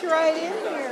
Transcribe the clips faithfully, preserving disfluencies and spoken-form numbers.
right in here.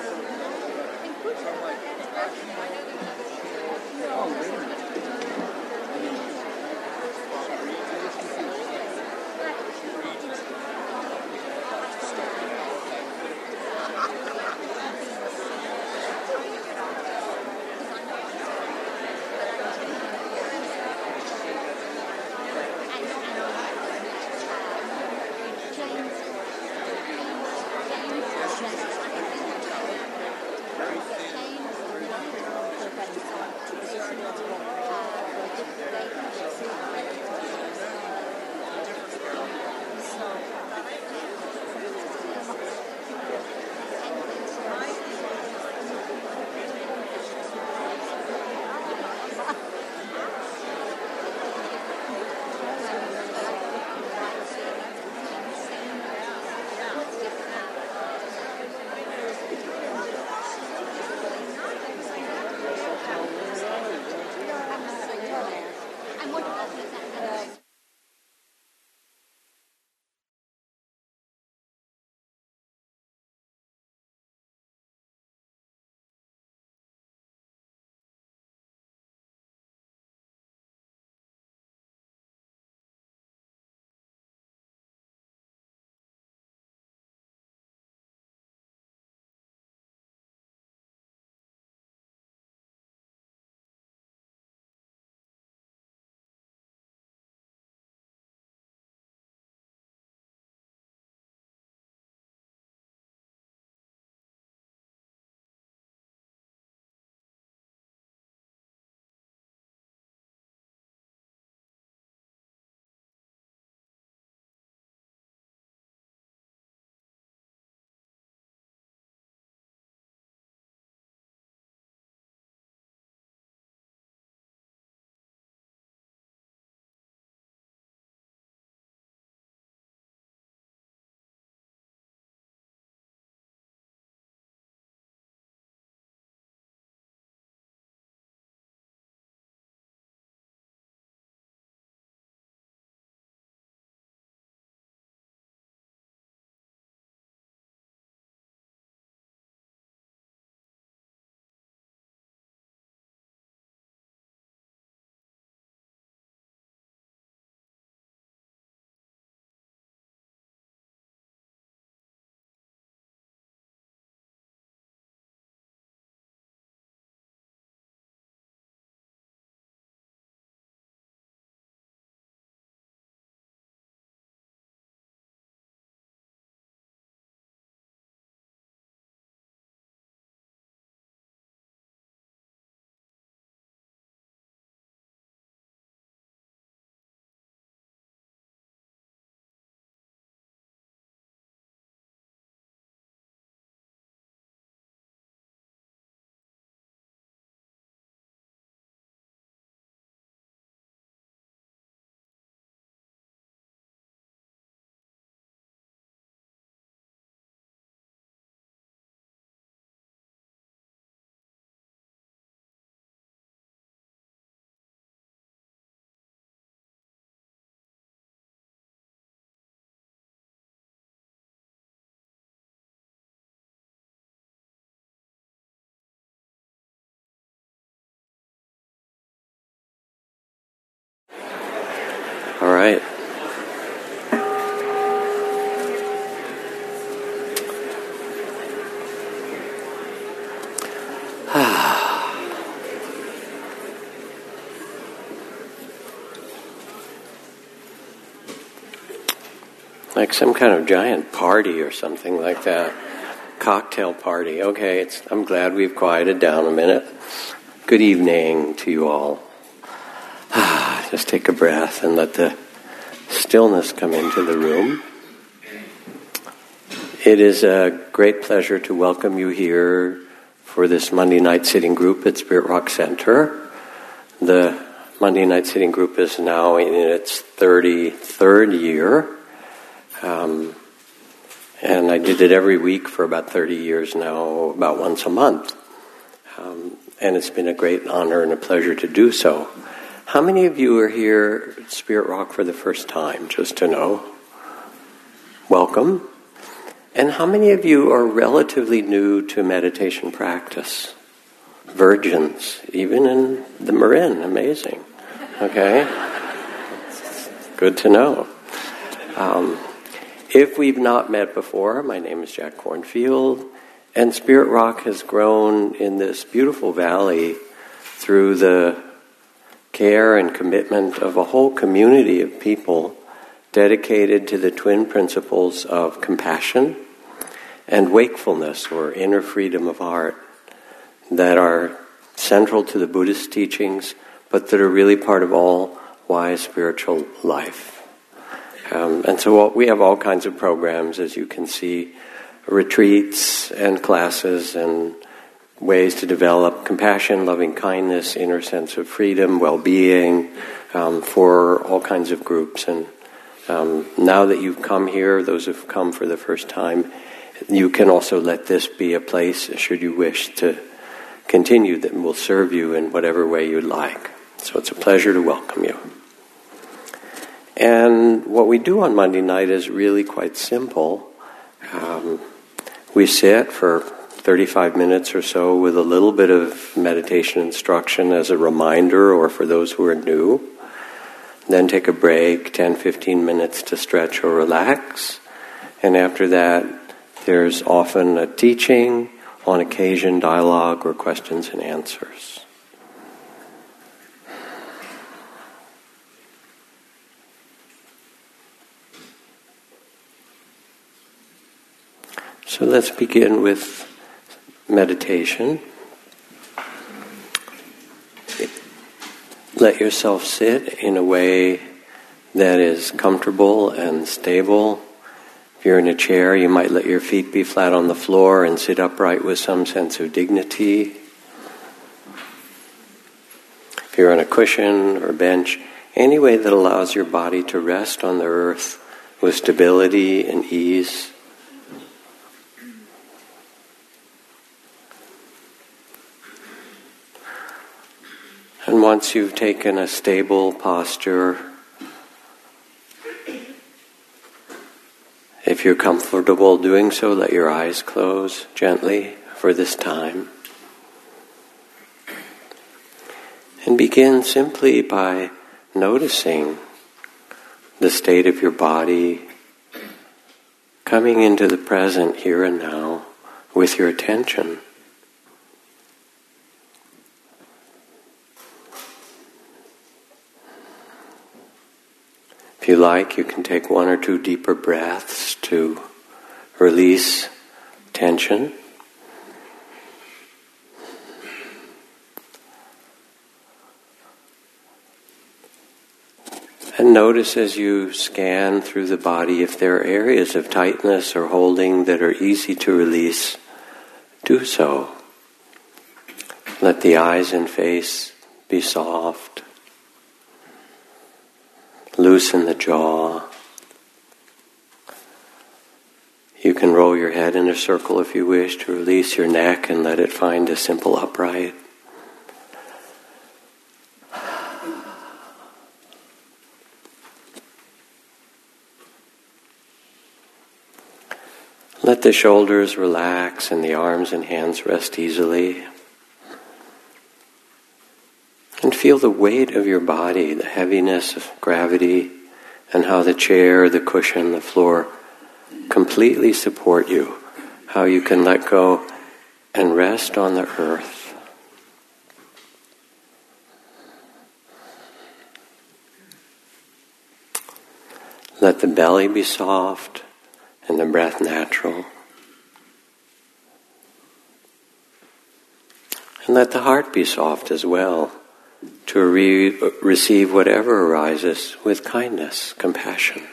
All right. Like some kind of giant party or something like that. Cocktail party. Okay, it's, I'm glad we've quieted down a minute. Good evening to you all. Just take a breath and let the stillness come into the room. It is a great pleasure to welcome you here for this Monday night sitting group at Spirit Rock Center. The Monday night sitting group is now in its thirty-third year. Um, and I did it every week for about thirty years now, about once a month. Um, and it's been a great honor and a pleasure to do so. How many of you are here at Spirit Rock for the first time, just to know? Welcome. And how many of you are relatively new to meditation practice? Virgins, even in the Marin, amazing. Okay? Good to know. Um, if we've not met before, my name is Jack Cornfield, and Spirit Rock has grown in this beautiful valley through the care and commitment of a whole community of people dedicated to the twin principles of compassion and wakefulness, or inner freedom of heart, that are central to the Buddhist teachings, but that are really part of all wise spiritual life. Um, and so we have all kinds of programs, as you can see, retreats and classes and ways to develop compassion, loving kindness, inner sense of freedom, well-being, um, for all kinds of groups. And um, now that you've come here, those who've come for the first time, you can also let this be a place, should you wish to continue, that will serve you in whatever way you'd like. So it's a pleasure to welcome you. And what we do on Monday night is really quite simple. Um, we sit for thirty-five minutes or so with a little bit of meditation instruction as a reminder, or for those who are new. Then take a break, ten, fifteen minutes to stretch or relax. And after that, there's often a teaching, on occasion dialogue or questions and answers. So let's begin with meditation. Let yourself sit in a way that is comfortable and stable. If you're in a chair, you might let your feet be flat on the floor and sit upright with some sense of dignity. If you're on a cushion or bench, any way that allows your body to rest on the earth with stability and ease. And once you've taken a stable posture, if you're comfortable doing so, let your eyes close gently for this time. And begin simply by noticing the state of your body, coming into the present here and now with your attention. If you like, you can take one or two deeper breaths to release tension. And notice as you scan through the body if there are areas of tightness or holding that are easy to release, do so. Let the eyes and face be soft. Loosen the jaw. You can roll your head in a circle if you wish to release your neck and let it find a simple upright. Let the shoulders relax and the arms and hands rest easily. And feel the weight of your body, the heaviness of gravity, and how the chair, the cushion, the floor completely support you. How you can let go and rest on the earth. Let the belly be soft and the breath natural. And let the heart be soft as well, to re- receive whatever arises with kindness, compassion.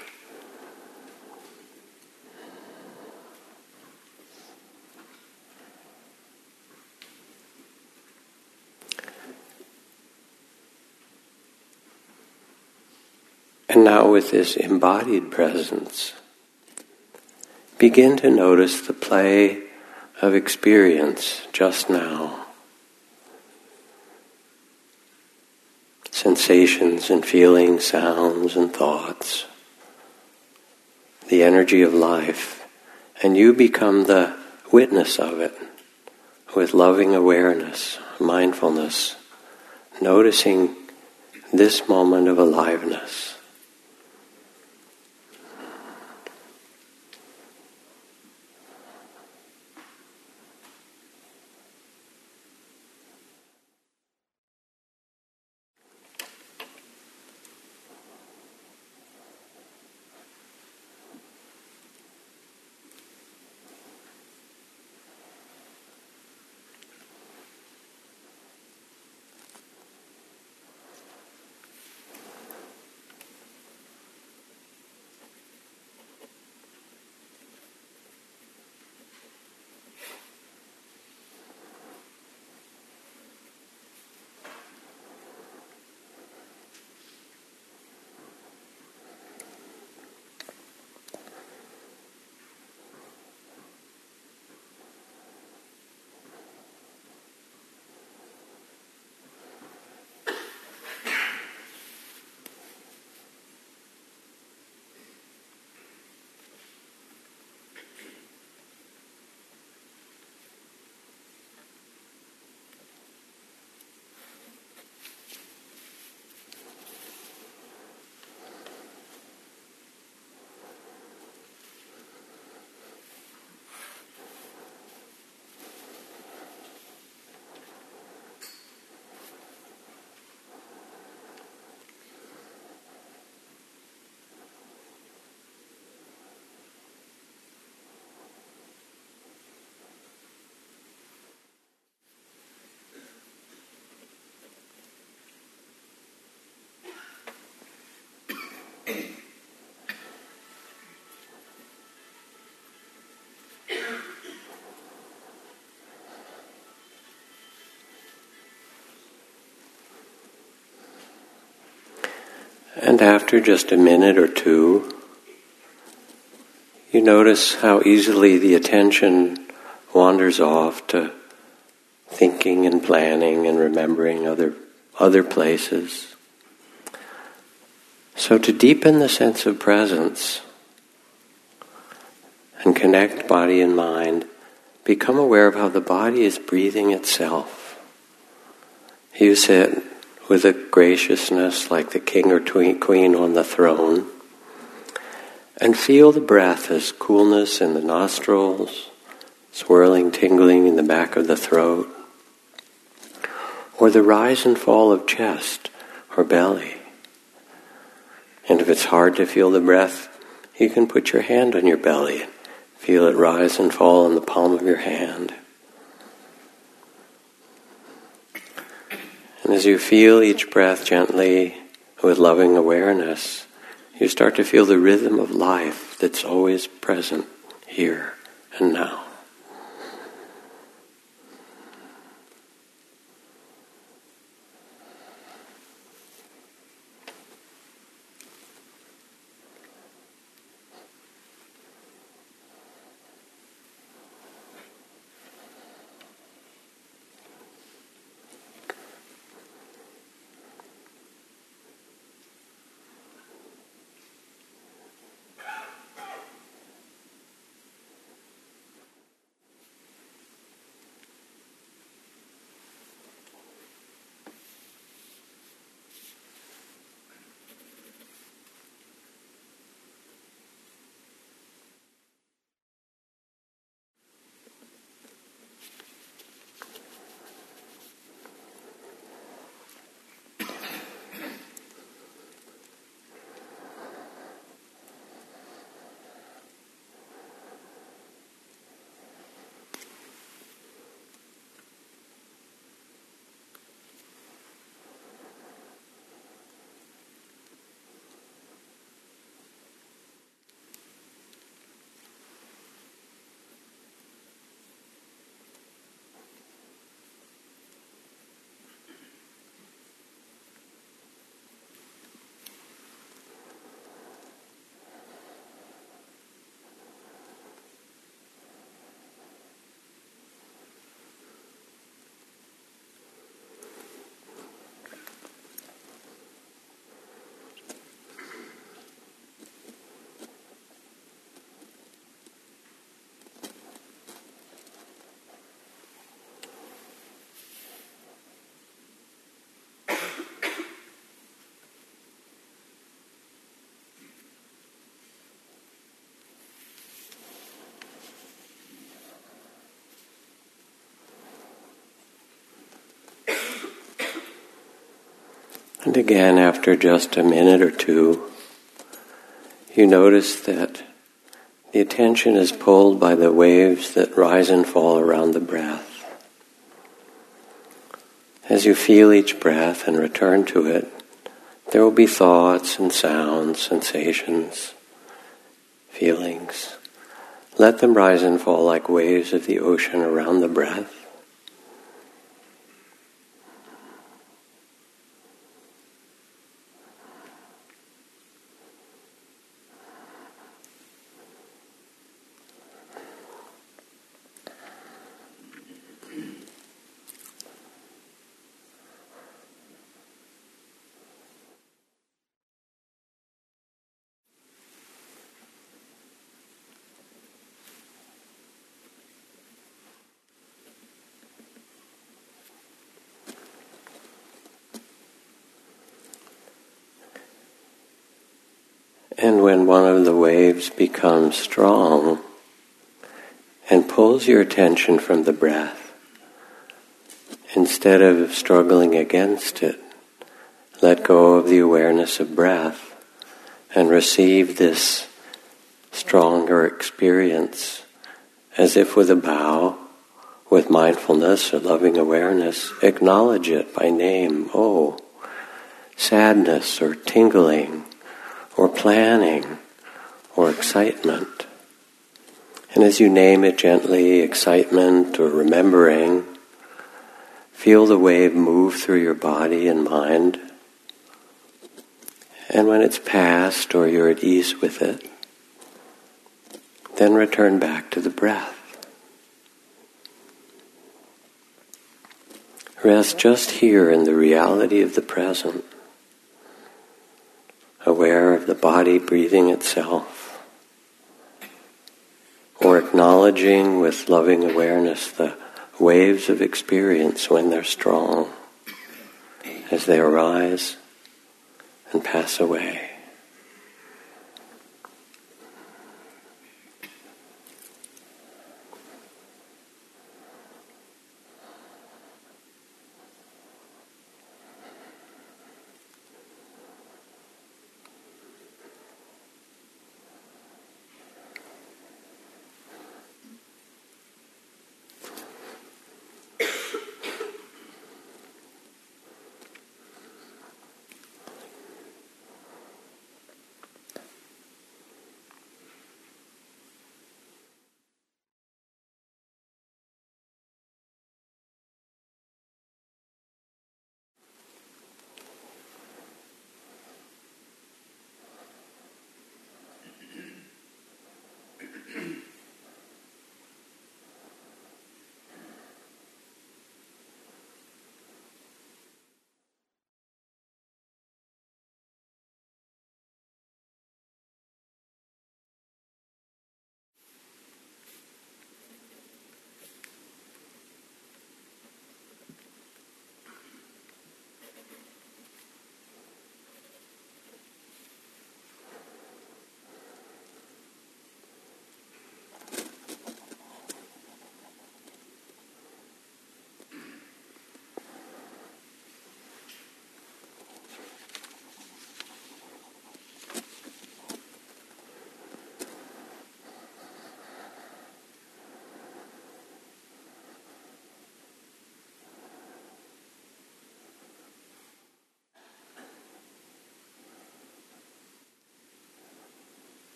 And now with this embodied presence, begin to notice the play of experience just now. Sensations and feelings, sounds and thoughts. The energy of life And you become the witness of it with loving awareness, mindfulness, noticing this moment of aliveness. And after just a minute or two, you notice how easily the attention wanders off to thinking and planning and remembering other other places. So to deepen the sense of presence and connect body and mind, become aware of how the body is breathing itself. You sit with a graciousness like the king or queen on the throne, and feel the breath as coolness in the nostrils, swirling, tingling in the back of the throat, or the rise and fall of chest or belly. And if it's hard to feel the breath, you can put your hand on your belly and feel it rise and fall in the palm of your hand. And as you feel each breath gently with loving awareness, you start to feel the rhythm of life that's always present here and now. And again, after just a minute or two, you notice that the attention is pulled by the waves that rise and fall around the breath. As you feel each breath and return to it, there will be thoughts and sounds, sensations, feelings. Let them rise and fall like waves of the ocean around the breath. And when one of the waves becomes strong and pulls your attention from the breath, instead of struggling against it, let go of the awareness of breath and receive this stronger experience as if with a bow, with mindfulness or loving awareness. Acknowledge it by name. Oh, sadness or tingling, or planning, or excitement. And as you name it gently, excitement or remembering, feel the wave move through your body and mind. And when it's past or you're at ease with it, then return back to the breath. Rest just here in the reality of the present, aware of the body breathing itself, or acknowledging with loving awareness the waves of experience when they're strong, as they arise and pass away.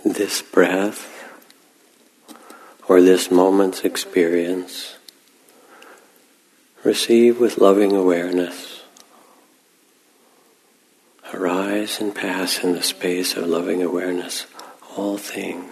this breath or this moment's experience, receive with loving awareness. Arise and pass in the space of loving awareness all things.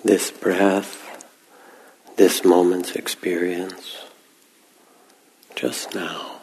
this breath, this moment's experience, just now.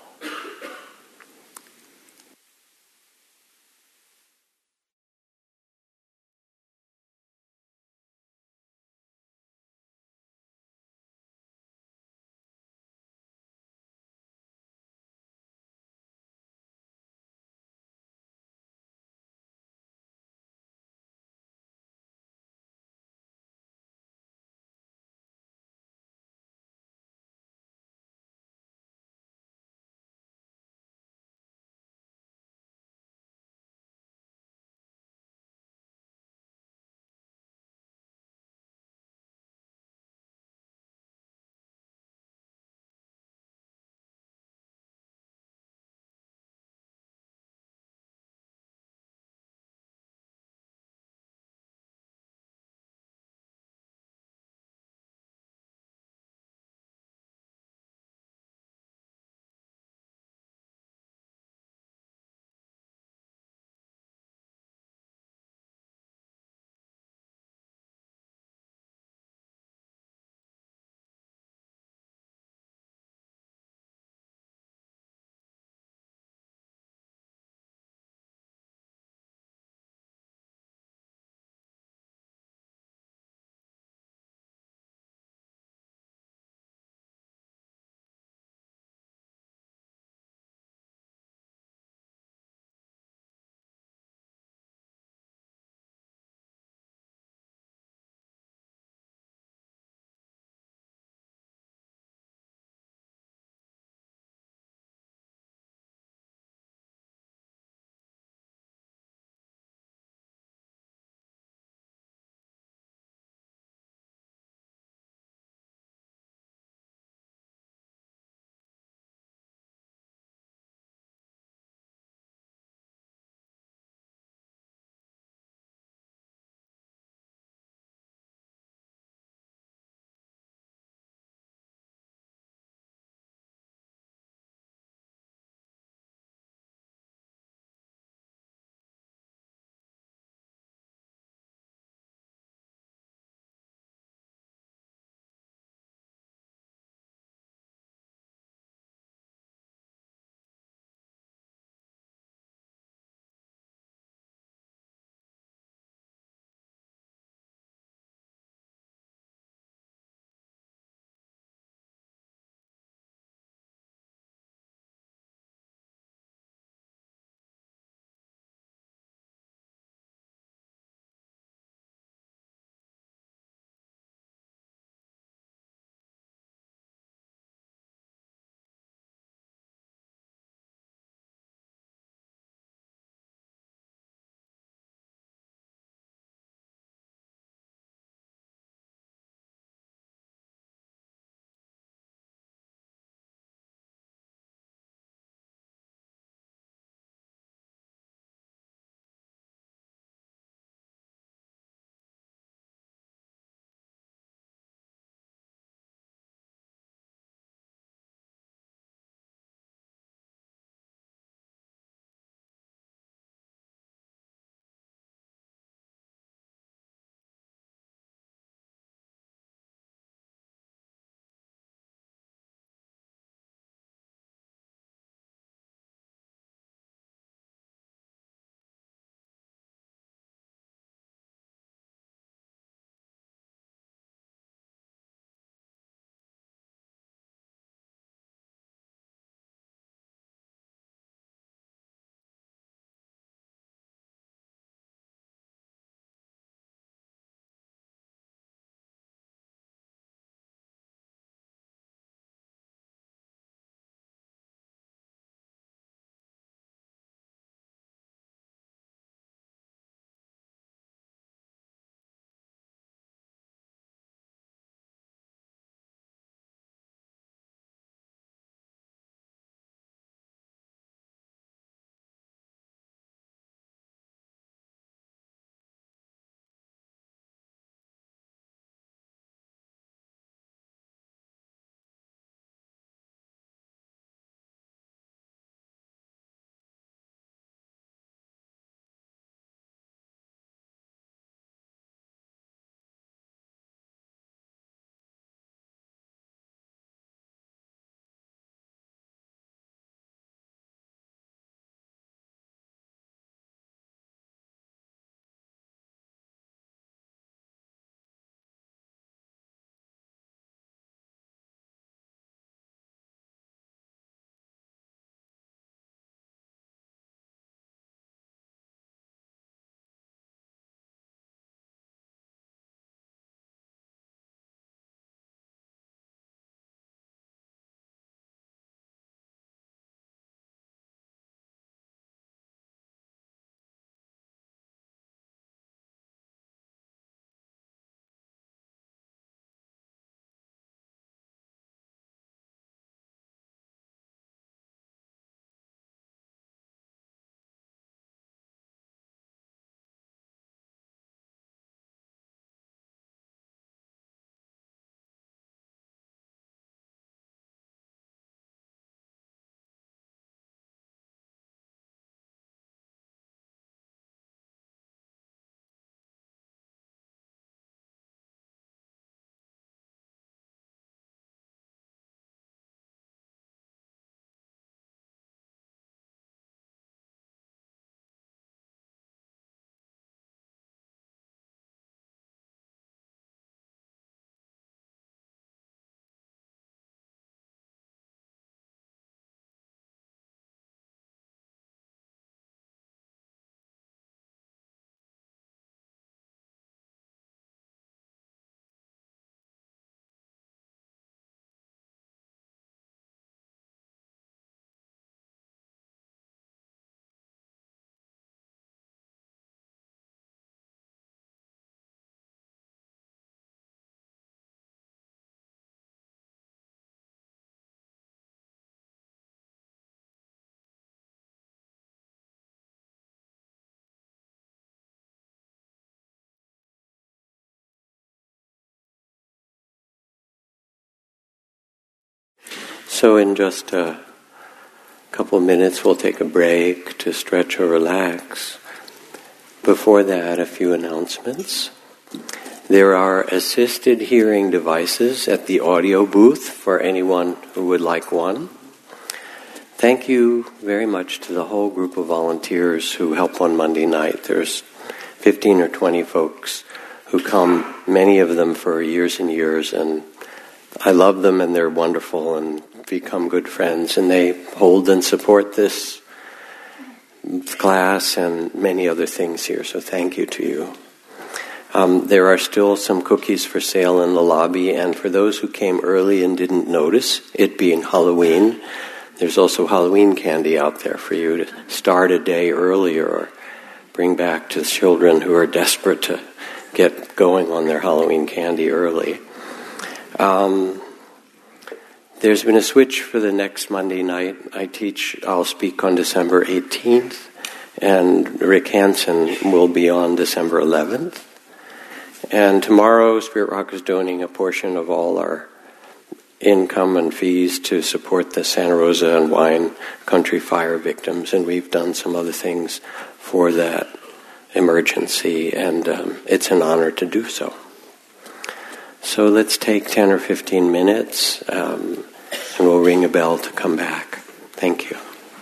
So in just a couple of minutes we'll take a break to stretch or relax. Before that, a few announcements. There are assisted hearing devices at the audio booth for anyone who would like one. Thank you very much to the whole group of volunteers who help on Monday night. There's fifteen or twenty folks who come, many of them for years and years, and I love them and they're wonderful and become good friends, and they hold and support this class and many other things here, so thank you to you. Um, there are still some cookies for sale in the lobby, and for those who came early and didn't notice, it being Halloween, there's also Halloween candy out there for you to start a day earlier or bring back to children who are desperate to get going on their Halloween candy early. Um, there's been a switch for the next Monday night. I teach, I'll speak on December eighteenth, and Rick Hansen will be on December eleventh. And tomorrow, Spirit Rock is donating a portion of all our income and fees to support the Santa Rosa and Wine Country fire victims, and we've done some other things for that emergency, and um, it's an honor to do so. So let's take ten or fifteen minutes, um, and we'll ring a bell to come back. Thank you.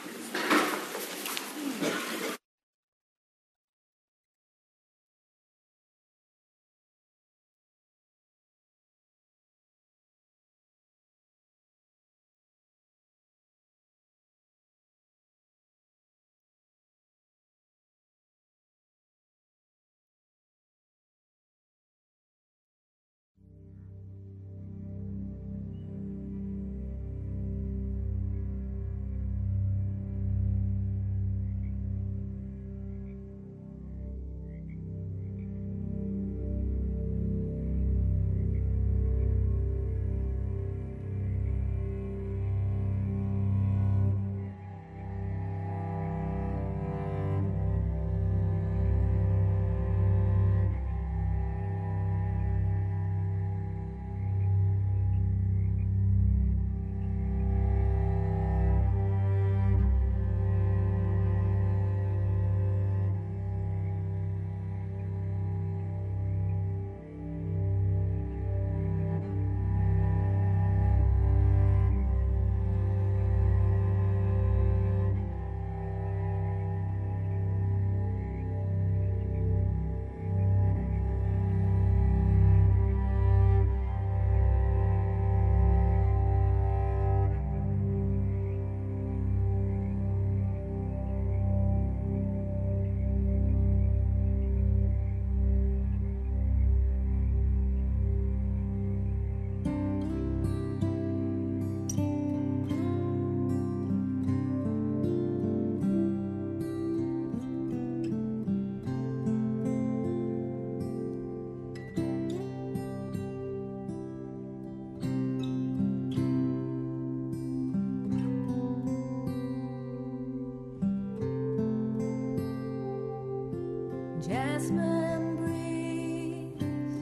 Jasmine breeze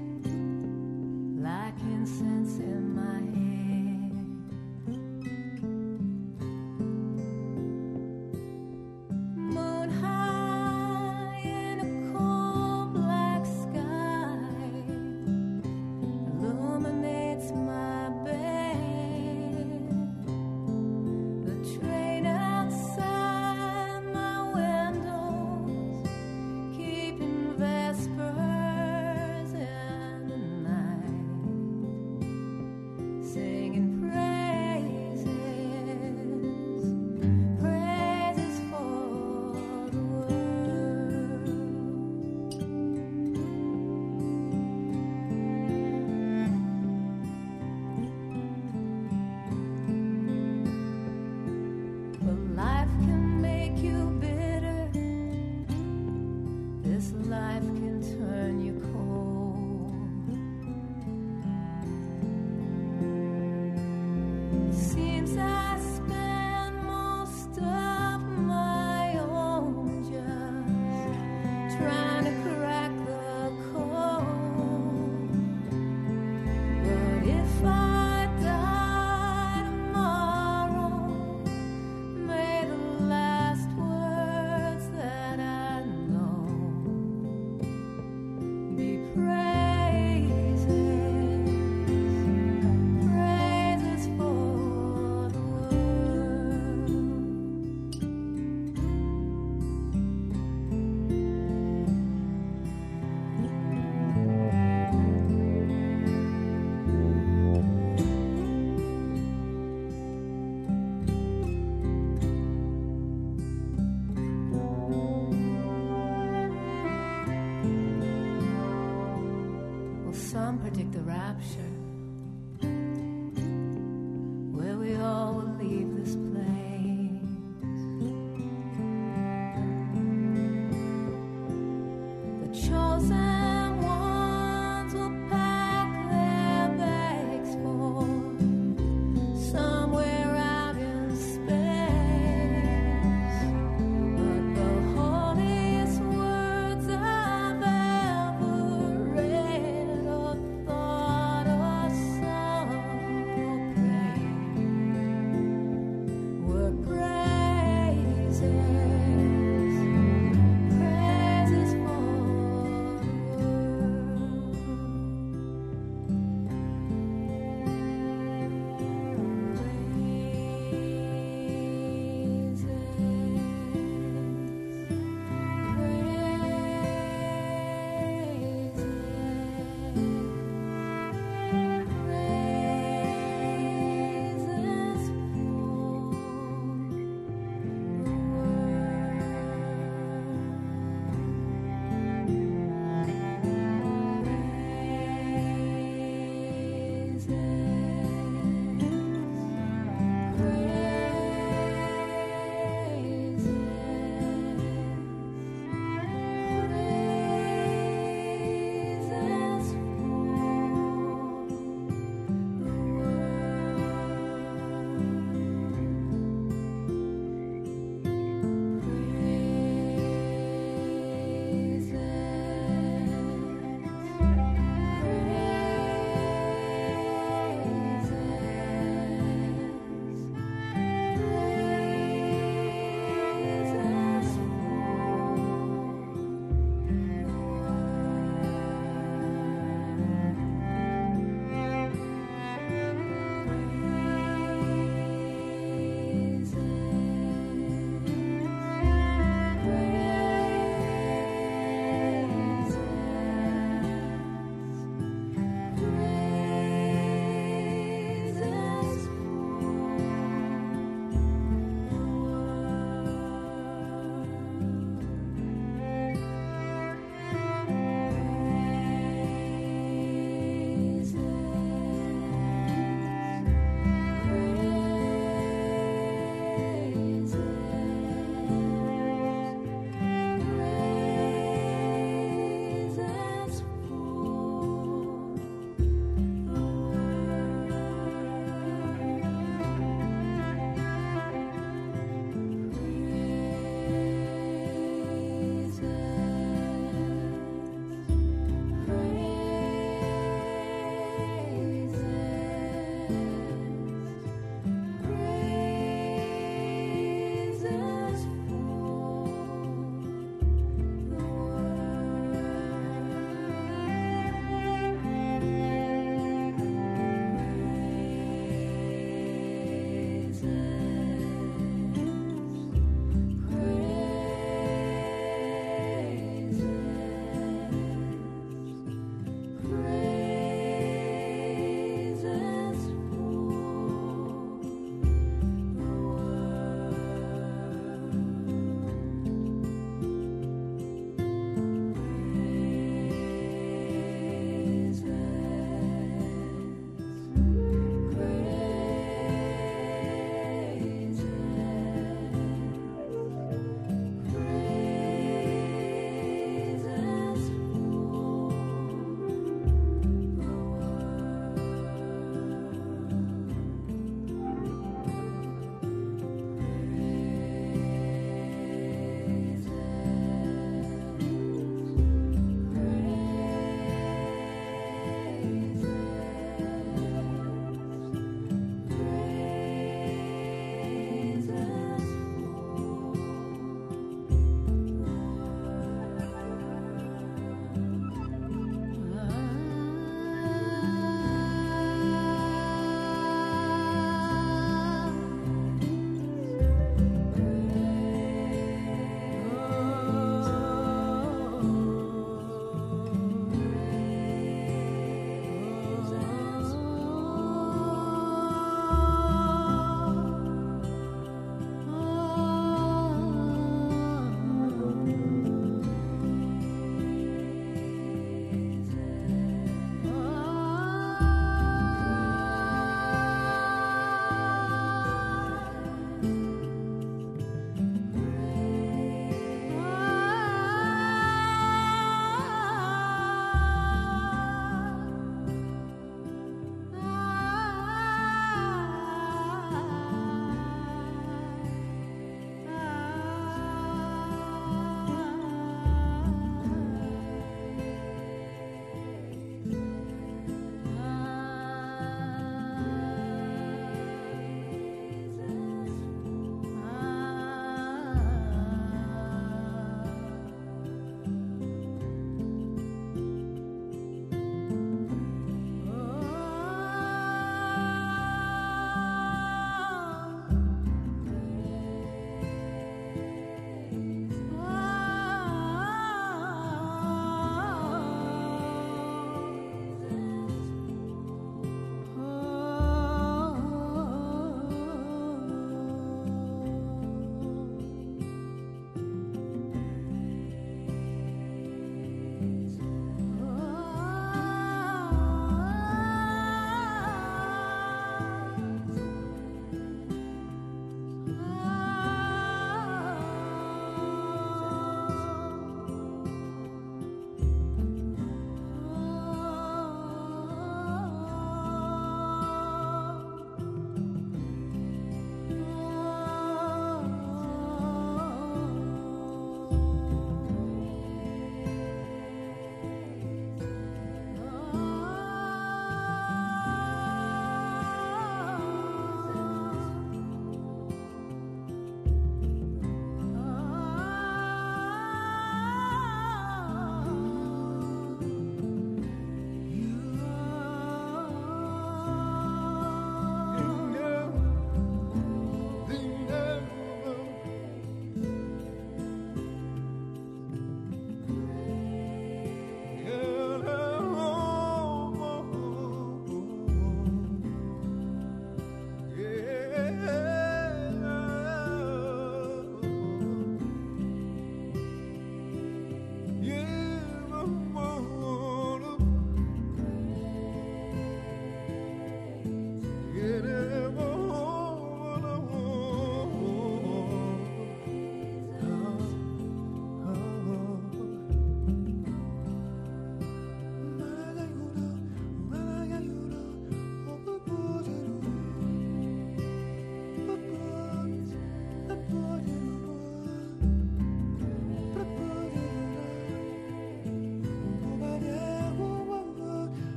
like incense in my hair. Moon high in a cold black sky illuminates my bed. The train outside my windows keeping vespers in the night, singing praises, praises for the world. But life can make you bitter. This life can turn you cold. It seems I spend most of my own just trying to crack the code. But if I die tomorrow, predict the rapture, where we all will leave this place. The chosen ones will pack their bags for somewhere out in space. But the holiest words I've ever read or thought or sung or prayed were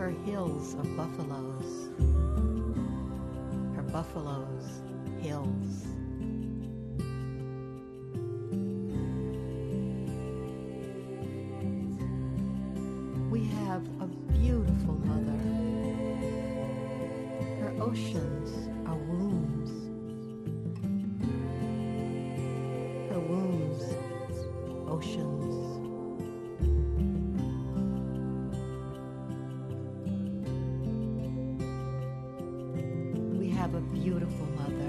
her hills of buffaloes, her buffaloes, hills. We have a beautiful mother. Her oceans are wombs. Her wombs, oceans. We have a beautiful mother.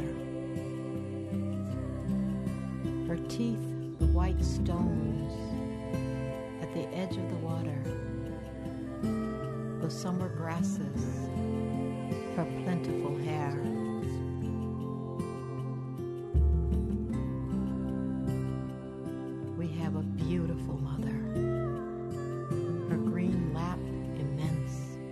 Her teeth, the white stones at the edge of the water. The summer grasses, her plentiful hair. We have a beautiful mother, her green lap immense.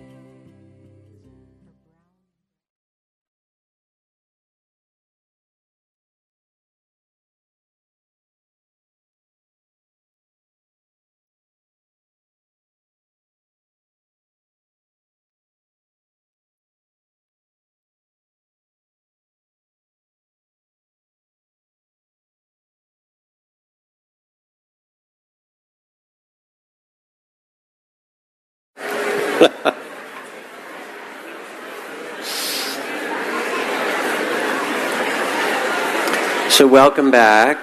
So welcome back.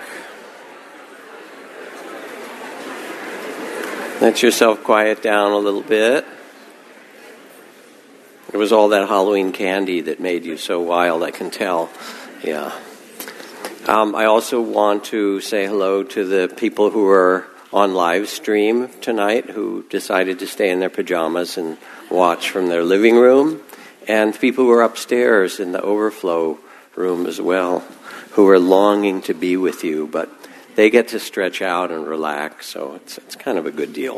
Let yourself quiet down a little bit. It was all that Halloween candy that made you so wild, I can tell. Yeah. Um, I also want to say hello to the people who are on live stream tonight who decided to stay in their pajamas and watch from their living room, and people who are upstairs in the overflow room as well, who are longing to be with you, but they get to stretch out and relax, so it's it's kind of a good deal.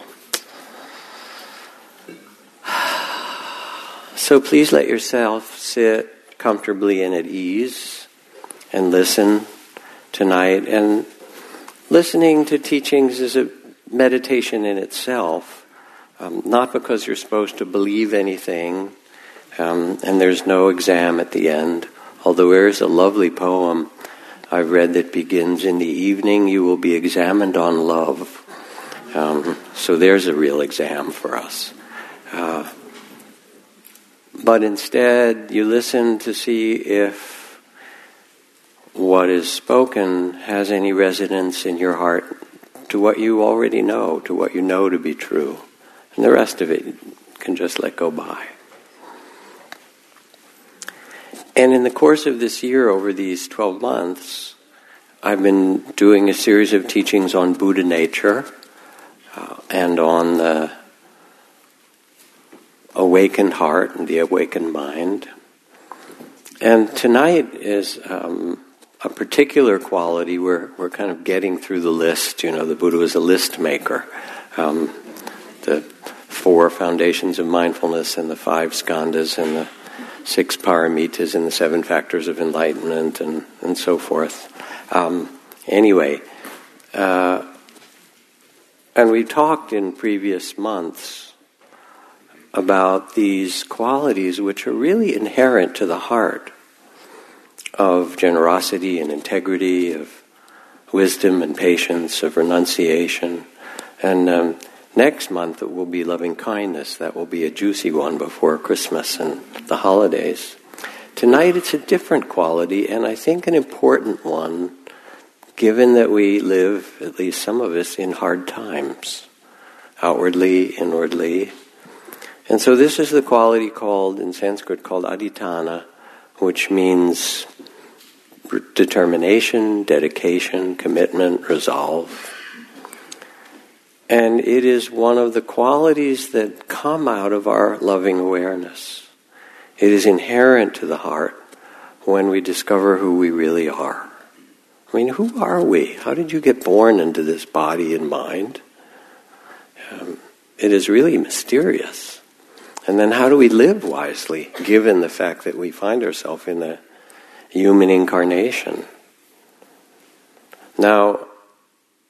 So please let yourself sit comfortably and at ease and listen tonight. And listening to teachings is a meditation in itself, um, not because you're supposed to believe anything, um, and there's no exam at the end, although there is a lovely poem I've read that begins, "In the evening you will be examined on love." Um, so there's a real exam for us. Uh, but instead, you listen to see if what is spoken has any resonance in your heart to what you already know, to what you know to be true. And the rest of it you can just let go by. And in the course of this year, over these twelve months, I've been doing a series of teachings on Buddha nature uh, and on the awakened heart and the awakened mind. And tonight is um, a particular quality where we're kind of getting through the list. You know, the Buddha was a list maker. Um, the four foundations of mindfulness and the five skandhas and the six paramitas and the seven factors of enlightenment and, and so forth. Um, anyway, uh, and we talked in previous months about these qualities which are really inherent to the heart of generosity and integrity, of wisdom and patience, of renunciation. And um, next month it will be loving kindness. That will be a juicy one before Christmas and the holidays. Tonight it's a different quality, and I think an important one, given that we live, at least some of us, in hard times, outwardly, inwardly. And so this is the quality called, in Sanskrit, called adhitthana, which means determination, dedication, commitment, resolve. And it is one of the qualities that come out of our loving awareness. It is inherent to the heart when we discover who we really are. I mean, who are we? How did you get born into this body and mind? Um, it is really mysterious. And then how do we live wisely, given the fact that we find ourselves in a human incarnation? Now,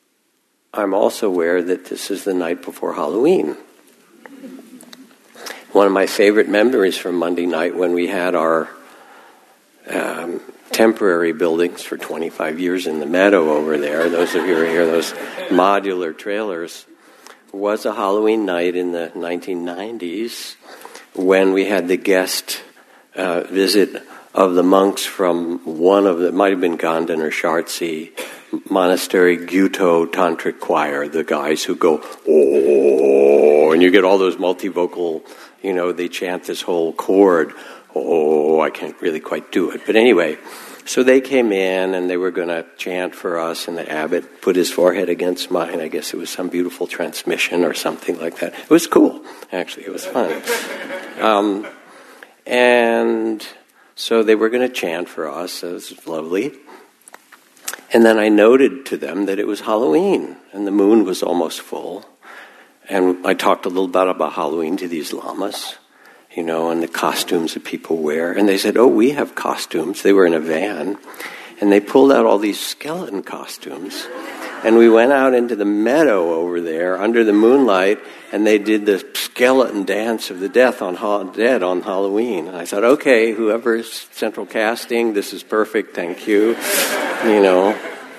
I'm also aware that this is the night before Halloween. one of my favorite memories from Monday night when we had our um, temporary buildings for twenty-five years in the meadow over there, those of you who are here, those modular trailers, was a Halloween night in the nineteen nineties when we had the guest uh, visit of the monks from one of the, it might have been Ganden or Shartsi monastery, Gyuto Tantric Choir, the guys who go, oh, and you get all those multivocal, you know, they chant this whole chord, oh, I can't really quite do it. But anyway, so they came in and they were going to chant for us, and the abbot put his forehead against mine. I guess it was some beautiful transmission or something like that. It was cool, actually. It was fun. Um, and so they were going to chant for us. It was lovely. And then I noted to them that it was Halloween, and the moon was almost full. And I talked a little bit about Halloween to these lamas, you know, and the costumes that people wear. And they said, oh, we have costumes. They were in a van. And they pulled out all these skeleton costumes. And we went out into the meadow over there under the moonlight, and they did the skeleton dance of the death on ha- dead on Halloween. And I thought, okay, whoever's central casting, this is perfect, thank you. You know.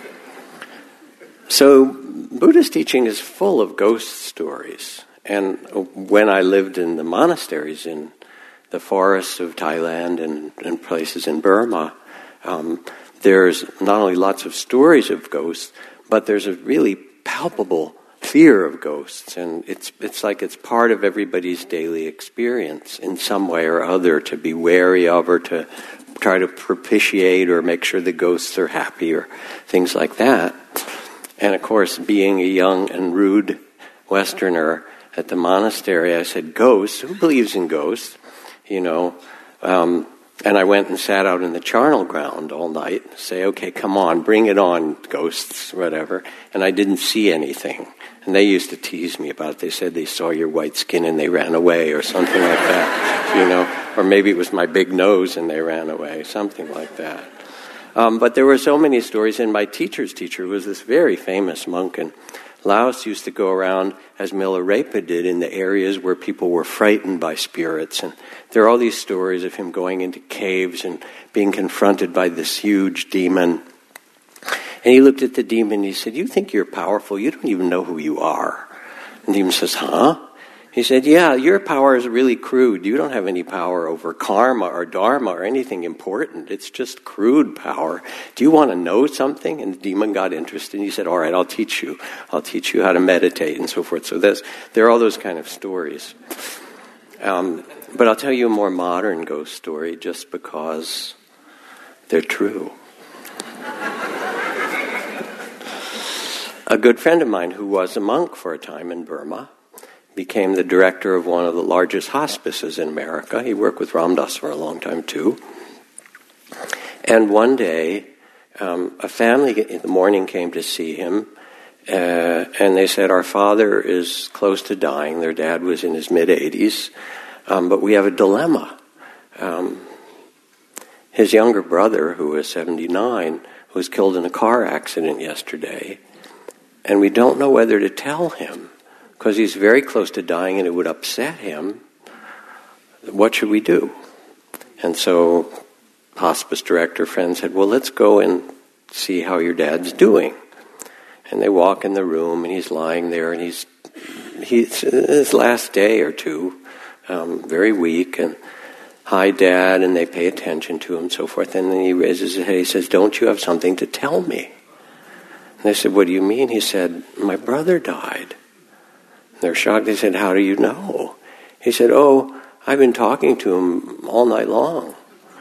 So Buddhist teaching is full of ghost stories. And when I lived in the monasteries in the forests of Thailand and, and places in Burma, um, there's not only lots of stories of ghosts, but there's a really palpable fear of ghosts. And it's it's like it's part of everybody's daily experience in some way or other to be wary of or to try to propitiate or make sure the ghosts are happy or things like that. And of course, being a young and rude Westerner at the monastery, I said, ghosts? Who believes in ghosts? You know, um, and I went and sat out in the charnel ground all night, say, okay, come on, bring it on, ghosts, whatever. And I didn't see anything. And they used to tease me about it. They said they saw your white skin and they ran away or something like that, you know. Or maybe it was my big nose and they ran away, something like that. Um, but there were so many stories, and my teacher's teacher was this very famous monk, and Laos used to go around, as Milarepa did, in the areas where people were frightened by spirits. And there are all these stories of him going into caves and being confronted by this huge demon. And he looked at the demon and he said, you think you're powerful? You don't even know who you are. And the demon says, huh? He said, yeah, your power is really crude. You don't have any power over karma or dharma or anything important. It's just crude power. Do you want to know something? And the demon got interested. And he said, all right, I'll teach you. I'll teach you how to meditate and so forth. So there's, there are all those kind of stories. Um, but I'll tell you a more modern ghost story just because they're true. A good friend of mine who was a monk for a time in Burma became the director of one of the largest hospices in America. He worked with Ram Dass for a long time too. And one day, um, a family in the morning came to see him, uh, and they said, our father is close to dying. Their dad was in his mid-eighties, um, but we have a dilemma. Um, his younger brother, who was seventy-nine, was killed in a car accident yesterday, and we don't know whether to tell him, because he's very close to dying and it would upset him. What should we do? And so hospice director friend said, well, let's go and see how your dad's doing. And they walk in the room and he's lying there and he's, he's his last day or two, um, very weak, and hi, Dad, and they pay attention to him and so forth. And then he raises his head, he says, don't you have something to tell me? And they said, what do you mean? He said, my brother died. They're shocked. They said, how do you know? He said, oh, I've been talking to him all night long.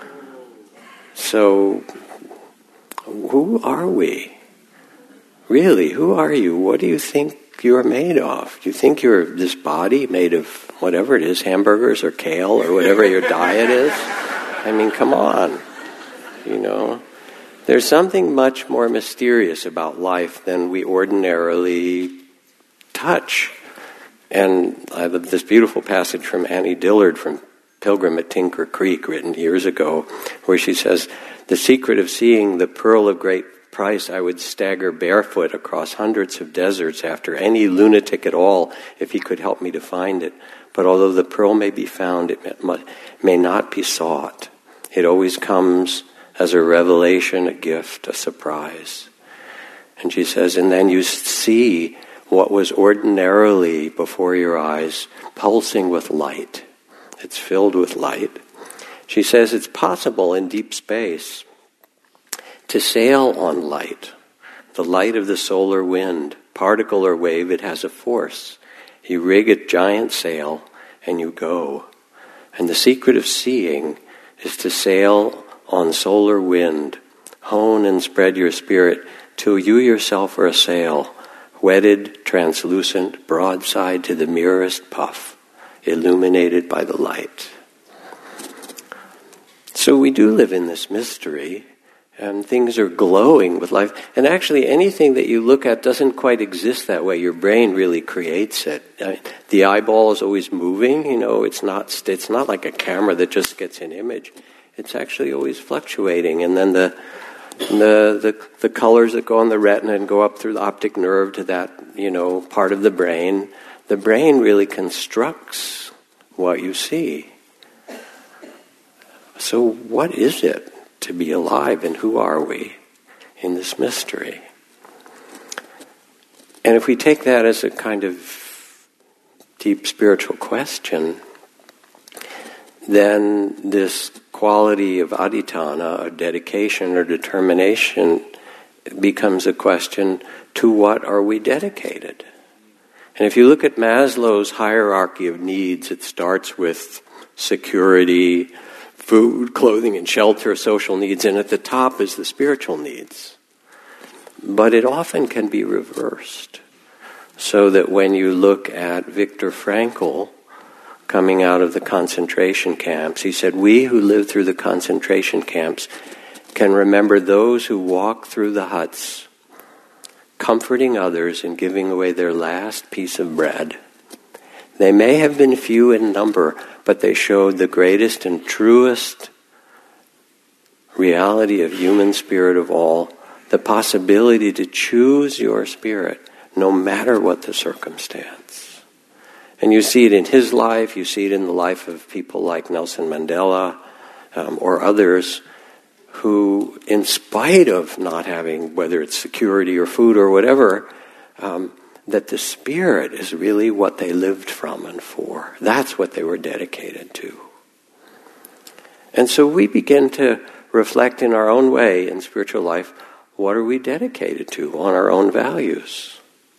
So, who are we? Really, who are you? What do you think you're made of? Do you think you're this body made of whatever it is, hamburgers or kale or whatever your diet is? I mean, come on. You know, there's something much more mysterious about life than we ordinarily touch. And I have this beautiful passage from Annie Dillard from Pilgrim at Tinker Creek, written years ago, where she says, the secret of seeing the pearl of great price, I would stagger barefoot across hundreds of deserts after any lunatic at all if he could help me to find it. But although the pearl may be found, it may not be sought. It always comes as a revelation, a gift, a surprise. And she says, and then you see what was ordinarily before your eyes, pulsing with light. It's filled with light. She says it's possible in deep space to sail on light, the light of the solar wind. Particle or wave, it has a force. You rig a giant sail and you go. And the secret of seeing is to sail on solar wind. Hone and spread your spirit till you yourself are a sail, wedded, translucent, broadside to the merest puff, illuminated by the light. So we do live in this mystery, and things are glowing with life. And actually anything that you look at doesn't quite exist that way. Your brain really creates it. The eyeball is always moving, you know, it's not it's not like a camera that just gets an image. It's actually always fluctuating. And then the the the, the colors that go on the retina and go up through the optic nerve to that, you know, part of the brain, the brain really constructs what you see. So what is it to be alive, and who are we in this mystery? And if we take that as a kind of deep spiritual question, then this quality of adhitthana, or dedication or determination, becomes a question, to what are we dedicated? And if you look at Maslow's hierarchy of needs, it starts with security, food, clothing, and shelter, social needs, and at the top is the spiritual needs. But it often can be reversed, so that when you look at Viktor Frankl coming out of the concentration camps, he said, we who live through the concentration camps can remember those who walk through the huts, comforting others and giving away their last piece of bread. They may have been few in number, but they showed the greatest and truest reality of human spirit of all, the possibility to choose your spirit no matter what the circumstance. And you see it in his life, you see it in the life of people like Nelson Mandela um, or others who, in spite of not having, whether it's security or food or whatever, um, that the spirit is really what they lived from and for. That's what they were dedicated to. And so we begin to reflect in our own way in spiritual life, what are we dedicated to on our own values?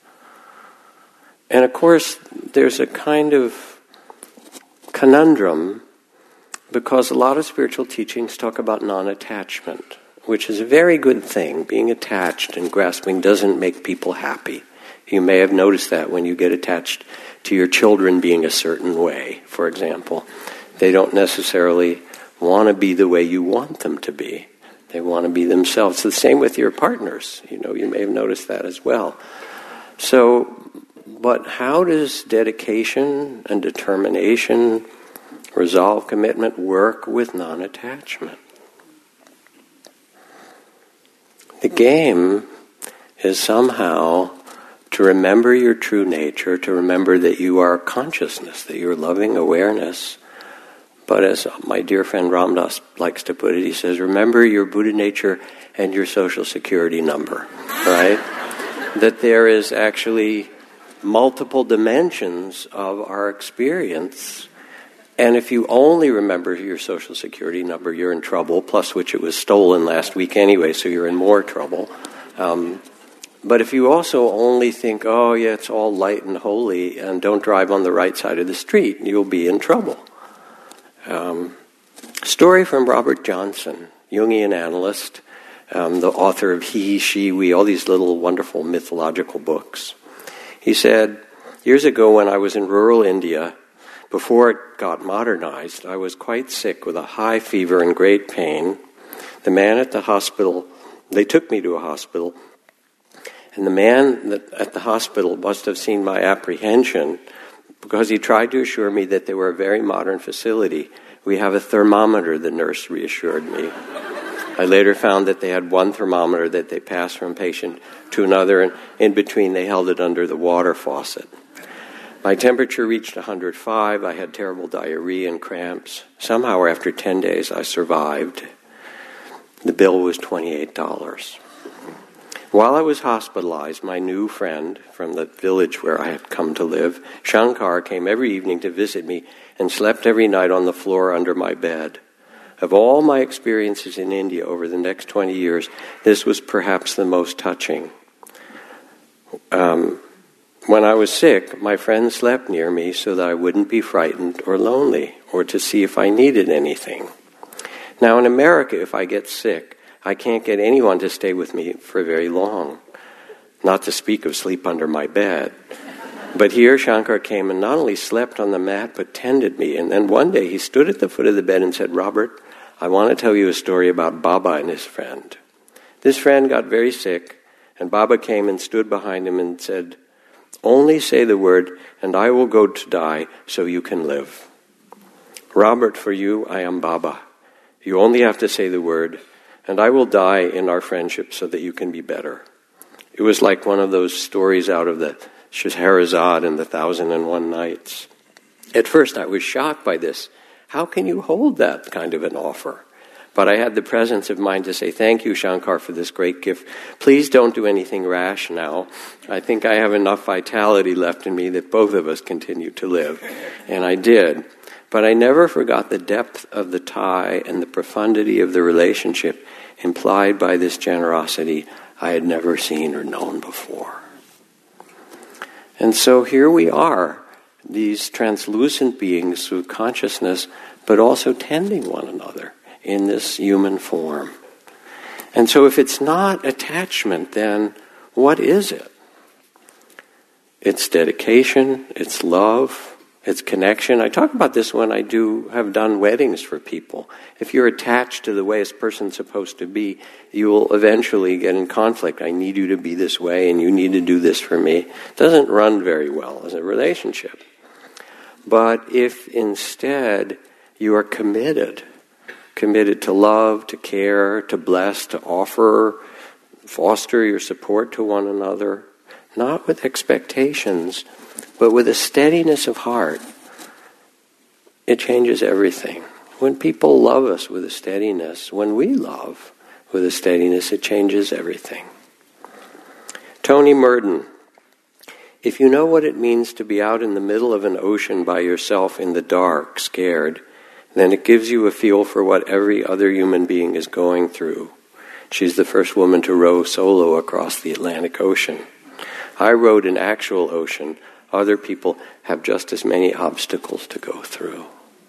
And of course, there's a kind of conundrum, because a lot of spiritual teachings talk about non-attachment, which is a very good thing. Being attached and grasping doesn't make people happy. You may have noticed that when you get attached to your children being a certain way, for example. They don't necessarily want to be the way you want them to be. They want to be themselves. It's the same with your partners. You know, you may have noticed that as well. So, but how does dedication and determination, resolve, commitment work with non-attachment? The game is somehow to remember your true nature, to remember that you are consciousness, that you're loving awareness. But as my dear friend Ram Dass likes to put it, he says, remember your Buddha nature and your social security number, right? That there is actually multiple dimensions of our experience. And if you only remember your social security number, you're in trouble, plus which it was stolen last week anyway, so you're in more trouble. Um, But if you also only think, oh yeah, it's all light and holy, and don't drive on the right side of the street, you'll be in trouble. Um, story from Robert Johnson, Jungian analyst, um, the author of He, She, We, all these little wonderful mythological books. He said, years ago when I was in rural India, before it got modernized, I was quite sick with a high fever and great pain. The man at the hospital, they took me to a hospital, and the man that, at the hospital must have seen my apprehension, because he tried to assure me that they were a very modern facility. We have a thermometer, the nurse reassured me. I later found that they had one thermometer that they passed from patient to another, and in between they held it under the water faucet. My temperature reached one hundred five. I had terrible diarrhea and cramps. Somehow, after ten days, I survived. The bill was twenty-eight dollars. While I was hospitalized, my new friend from the village where I had come to live, Shankar, came every evening to visit me and slept every night on the floor under my bed. Of all my experiences in India over the next twenty years, this was perhaps the most touching. Um, when I was sick, my friend slept near me so that I wouldn't be frightened or lonely, or to see if I needed anything. Now in America, if I get sick, I can't get anyone to stay with me for very long, not to speak of sleep under my bed. But here Shankar came and not only slept on the mat, but tended me. And then one day he stood at the foot of the bed and said, "Robert, I want to tell you a story about Baba and his friend." This friend got very sick, and Baba came and stood behind him and said, "Only say the word, and I will go to die so you can live. Robert, for you, I am Baba. You only have to say the word, and I will die in our friendship so that you can be better." It was like one of those stories out of the Scheherazade and the Thousand and One Nights. At first I was shocked by this. How can you hold that kind of an offer? But I had the presence of mind to say, "Thank you, Shankar, for this great gift. Please don't do anything rash now. I think I have enough vitality left in me that both of us continue to live." And I did. But I never forgot the depth of the tie and the profundity of the relationship implied by this generosity I had never seen or known before. And so here we are, these translucent beings with consciousness, but also tending one another in this human form. And so if it's not attachment, then what is it? It's dedication, it's love, it's connection. I talk about this when I do have done weddings for people. If you're attached to the way a person's supposed to be, you will eventually get in conflict. I need you to be this way, and you need to do this for me. It doesn't run very well as a relationship. But if instead you are committed, committed to love, to care, to bless, to offer, foster your support to one another, not with expectations, but with a steadiness of heart, it changes everything. When people love us with a steadiness, when we love with a steadiness, it changes everything. Tony Merton: if you know what it means to be out in the middle of an ocean by yourself in the dark, scared, then it gives you a feel for what every other human being is going through. She's the first woman to row solo across the Atlantic Ocean. I rowed an actual ocean. Other people have just as many obstacles to go through.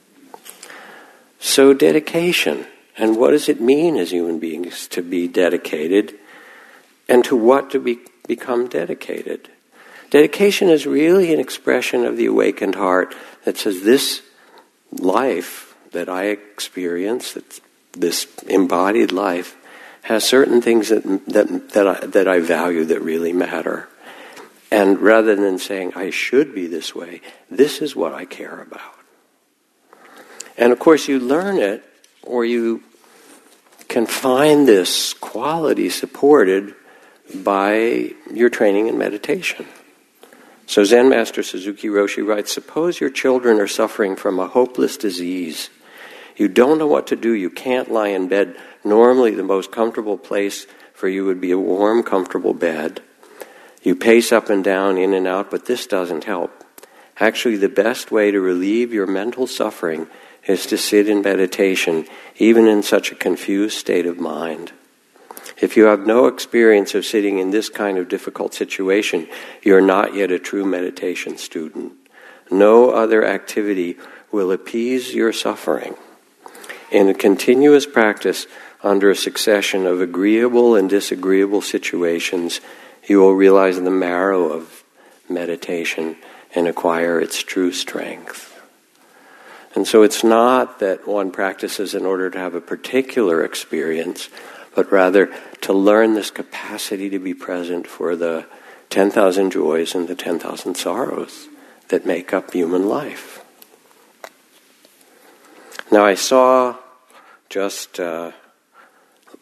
So dedication. And what does it mean as human beings to be dedicated? And to what to be, become dedicated? Dedication is really an expression of the awakened heart that says, this life that I experience, that this embodied life, has certain things that that that I, that I value that really matter. And rather than saying, I should be this way, this is what I care about. And of course you learn it, or you can find this quality supported by your training in meditation. So Zen Master Suzuki Roshi writes, suppose your children are suffering from a hopeless disease. You don't know what to do. You can't lie in bed. Normally the most comfortable place for you would be a warm, comfortable bed. You pace up and down, in and out, but this doesn't help. Actually, the best way to relieve your mental suffering is to sit in meditation, even in such a confused state of mind. If you have no experience of sitting in this kind of difficult situation, you're not yet a true meditation student. No other activity will appease your suffering. In a continuous practice under a succession of agreeable and disagreeable situations, you will realize the marrow of meditation and acquire its true strength. And so it's not that one practices in order to have a particular experience, but rather to learn this capacity to be present for the ten thousand joys and the ten thousand sorrows that make up human life. Now I saw just uh,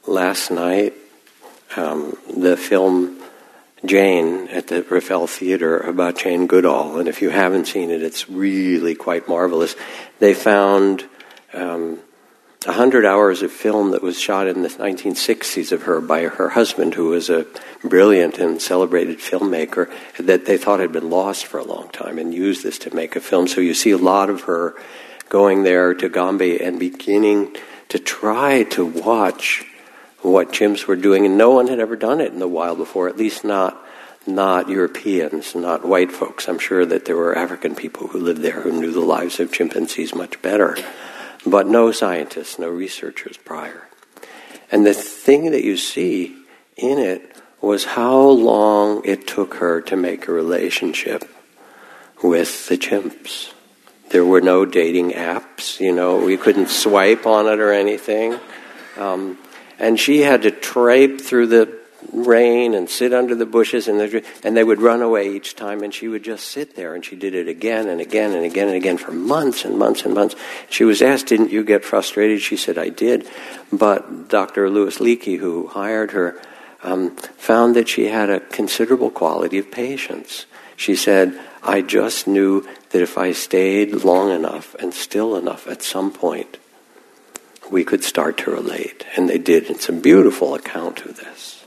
last night um, the film Jane at the Raffel Theater about Jane Goodall, and if you haven't seen it, it's really quite marvelous. They found um, one hundred hours of film that was shot in the nineteen sixties of her by her husband, who was a brilliant and celebrated filmmaker, that they thought had been lost for a long time, and used this to make a film. So you see a lot of her going there to Gombe and beginning to try to watch what chimps were doing, and no one had ever done it in the wild before, at least not not Europeans, not white folks. I'm sure that there were African people who lived there who knew the lives of chimpanzees much better, but no scientists, no researchers prior. And the thing that you see in it was how long it took her to make a relationship with the chimps. There were no dating apps, you know, we couldn't swipe on it or anything. Um, and she had to trape through the rain and sit under the bushes, and, the, and they would run away each time, and she would just sit there, and she did it again and again and again and again for months and months and months. She was asked, didn't you get frustrated? She said, I did. But Doctor Louis Leakey, who hired her, um, found that she had a considerable quality of patience. She said, I just knew that if I stayed long enough and still enough at some point, we could start to relate. And they did. It's a beautiful account of this.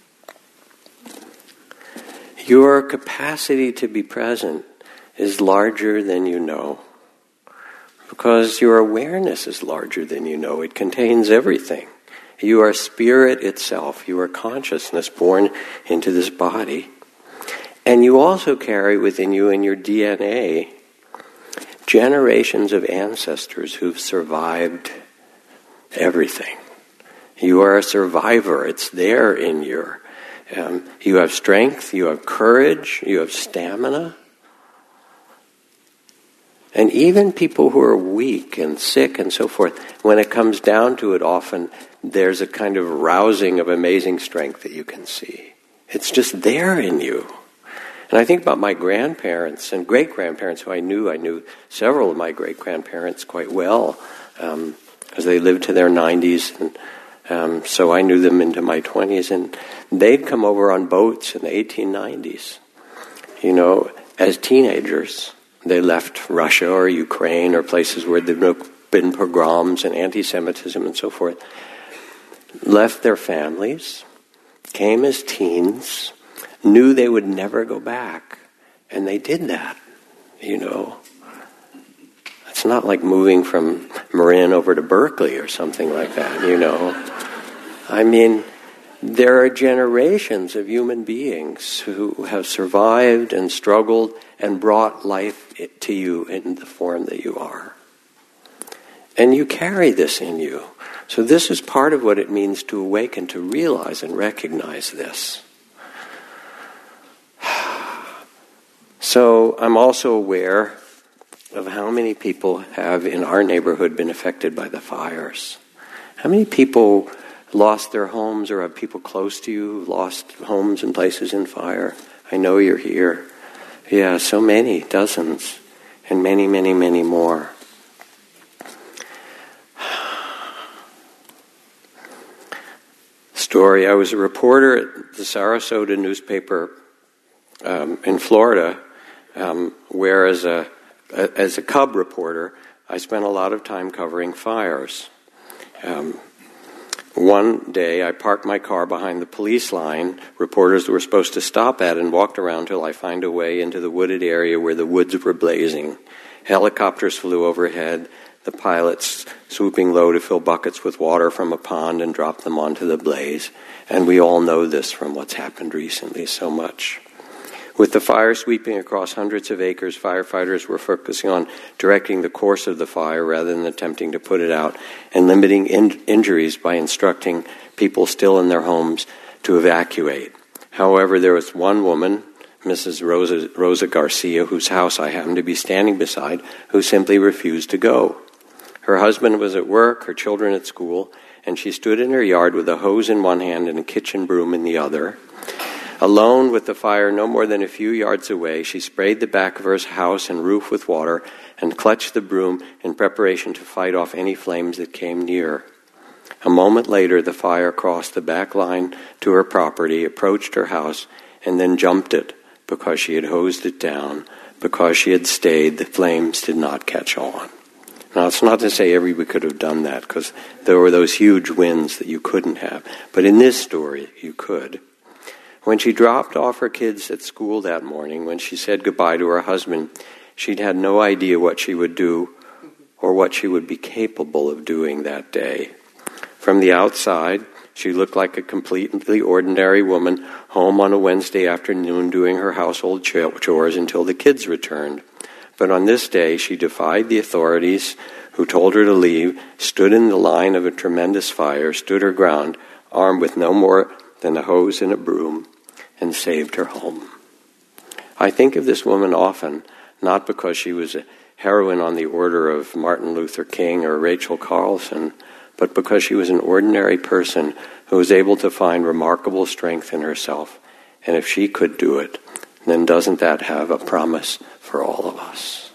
Your capacity to be present is larger than you know, because your awareness is larger than you know. It contains everything. You are spirit itself. You are consciousness born into this body. And you also carry within you in your D N A generations of ancestors who've survived everything. You are a survivor. It's there in your... Um, you have strength, you have courage, you have stamina. And even people who are weak and sick and so forth, when it comes down to it, often there's a kind of rousing of amazing strength that you can see. It's just there in you. And I think about my grandparents and great-grandparents who I knew. I knew several of my great-grandparents quite well, um, because they lived to their nineties, and um, so I knew them into my twenties, and they'd come over on boats in the eighteen nineties. You know, as teenagers, they left Russia or Ukraine or places where there'd been pogroms and anti-Semitism and so forth, left their families, came as teens, knew they would never go back, and they did that, you know. It's not like moving from Marin over to Berkeley or something like that, you know. I mean, there are generations of human beings who have survived and struggled and brought life to you in the form that you are. And you carry this in you. So this is part of what it means to awaken, to realize and recognize this. So I'm also aware of how many people have in our neighborhood been affected by the fires. How many people lost their homes, or have people close to you who lost homes and places in fire? I know you're here. Yeah, so many, dozens, and many, many, many more. Story, I was a reporter at the Sarasota newspaper um, in Florida, um, where as a As a cub reporter, I spent a lot of time covering fires. Um, one day, I parked my car behind the police line reporters were supposed to stop at, and walked around till I find a way into the wooded area where the woods were blazing. Helicopters flew overhead, the pilots swooping low to fill buckets with water from a pond and drop them onto the blaze. And we all know this from what's happened recently so much. With the fire sweeping across hundreds of acres, firefighters were focusing on directing the course of the fire rather than attempting to put it out, and limiting in- injuries by instructing people still in their homes to evacuate. However, there was one woman, Missus Rosa, Rosa Garcia, whose house I happened to be standing beside, who simply refused to go. Her husband was at work, her children at school, and she stood in her yard with a hose in one hand and a kitchen broom in the other. Alone with the fire no more than a few yards away, she sprayed the back of her house and roof with water and clutched the broom in preparation to fight off any flames that came near. A moment later, the fire crossed the back line to her property, approached her house, and then jumped it because she had hosed it down. Because she had stayed, the flames did not catch on. Now, it's not to say everybody could have done that, because there were those huge winds that you couldn't have. But in this story, you could. When she dropped off her kids at school that morning, when she said goodbye to her husband, she'd had no idea what she would do or what she would be capable of doing that day. From the outside, she looked like a completely ordinary woman home on a Wednesday afternoon doing her household chores until the kids returned. But on this day, she defied the authorities who told her to leave, stood in the line of a tremendous fire, stood her ground, armed with no more than a hose and a broom, and saved her home. I think of this woman often, not because she was a heroine on the order of Martin Luther King or Rachel Carlson, but because she was an ordinary person who was able to find remarkable strength in herself. And if she could do it, then doesn't that have a promise for all of us?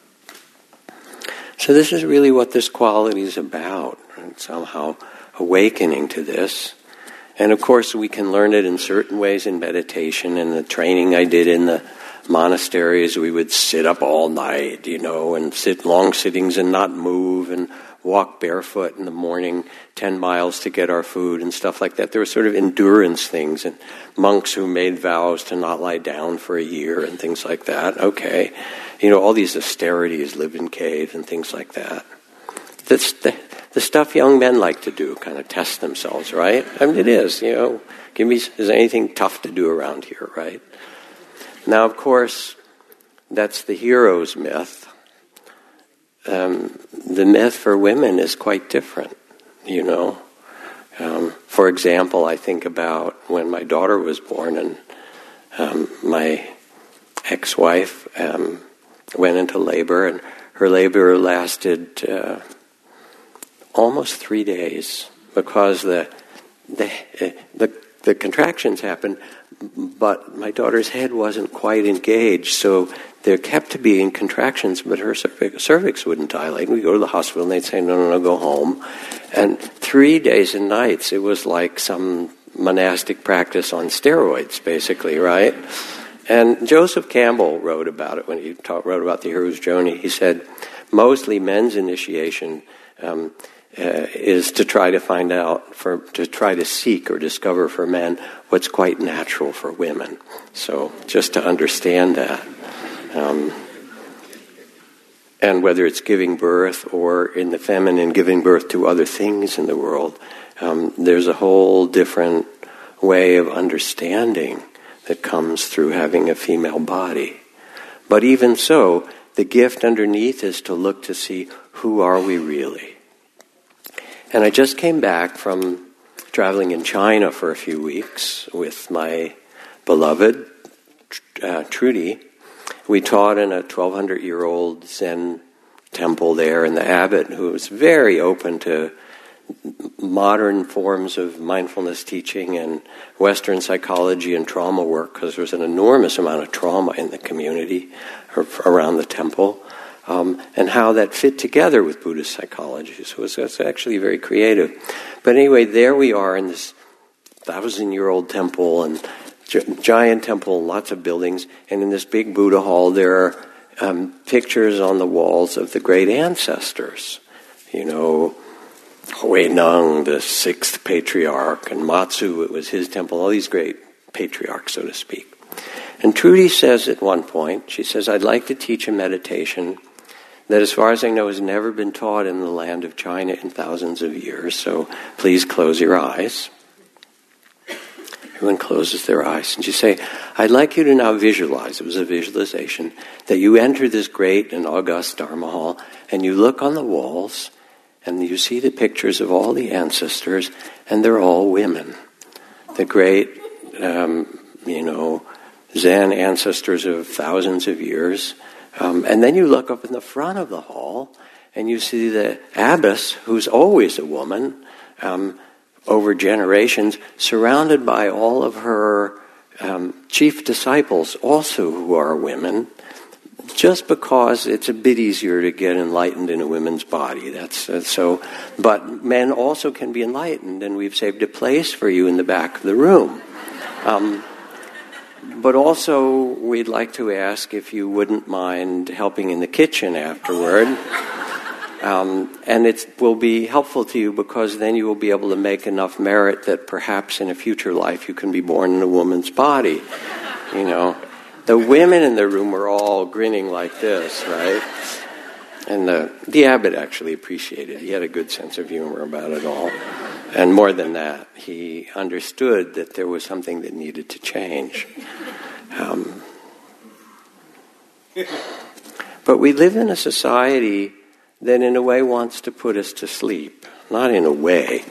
So this is really what this quality is about, and somehow awakening to this. And of course we can learn it in certain ways in meditation. In the training I did in the monasteries, we would sit up all night, you know, and sit long sittings and not move, and walk barefoot in the morning ten miles to get our food and stuff like that. There were sort of endurance things, and monks who made vows to not lie down for a year and things like that. Okay. You know, all these austerities, live in caves and things like that. That's the, the stuff young men like to do, kind of test themselves, right? I mean, it is, you know. Give me, is there anything tough to do around here, right? Now, of course, that's the hero's myth. Um, the myth for women is quite different, you know. Um, for example, I think about when my daughter was born, and um, my ex-wife um, went into labor, and her labor lasted uh, almost three days because the the the, the contractions happened, but my daughter's head wasn't quite engaged, so there kept to being contractions, but her cervix, cervix wouldn't dilate. We'd go to the hospital, and they'd say, no, no, no, go home. And three days and nights, it was like some monastic practice on steroids, basically, right? And Joseph Campbell wrote about it when he talk, wrote about the hero's journey. He said, mostly men's initiation um, uh, is to try to find out, for to try to seek or discover for men what's quite natural for women. So just to understand that. Um, and whether it's giving birth or in the feminine giving birth to other things in the world, um, there's a whole different way of understanding that comes through having a female body. But even so, the gift underneath is to look to see, who are we really? And I just came back from traveling in China for a few weeks with my beloved uh, Trudy. We taught in a twelve hundred year old Zen temple there, and the abbot, who was very open to modern forms of mindfulness teaching and Western psychology and trauma work, because there was an enormous amount of trauma in the community around the temple, um, and how that fit together with Buddhist psychology. So it was, it was actually very creative. But anyway, there we are in this thousand-year-old temple, and giant temple, lots of buildings, and in this big Buddha hall there are um, pictures on the walls of the great ancestors. You know, Huineng, the sixth patriarch, and Matsu, it was his temple, all these great patriarchs, so to speak. And Trudy says at one point, she says, I'd like to teach a meditation that, as far as I know, has never been taught in the land of China in thousands of years, so please close your eyes. Everyone closes their eyes. And you say, I'd like you to now visualize, it was a visualization, that you enter this great and august Dharma hall, and you look on the walls, and you see the pictures of all the ancestors, and they're all women. The great, um, you know, Zen ancestors of thousands of years. Um, and then you look up in the front of the hall, and you see the abbess, who's always a woman, um, over generations, surrounded by all of her um, chief disciples, also who are women, just because it's a bit easier to get enlightened in a woman's body. That's uh, so. But men also can be enlightened, and we've saved a place for you in the back of the room. Um, but also, we'd like to ask if you wouldn't mind helping in the kitchen afterward. Um, and it will be helpful to you because then you will be able to make enough merit that perhaps in a future life you can be born in a woman's body. You know, the women in the room were all grinning like this, right? And the, the abbot actually appreciated it. He had a good sense of humor about it all. And more than that, he understood that there was something that needed to change. Um, but we live in a society that in a way wants to put us to sleep. Not in a way.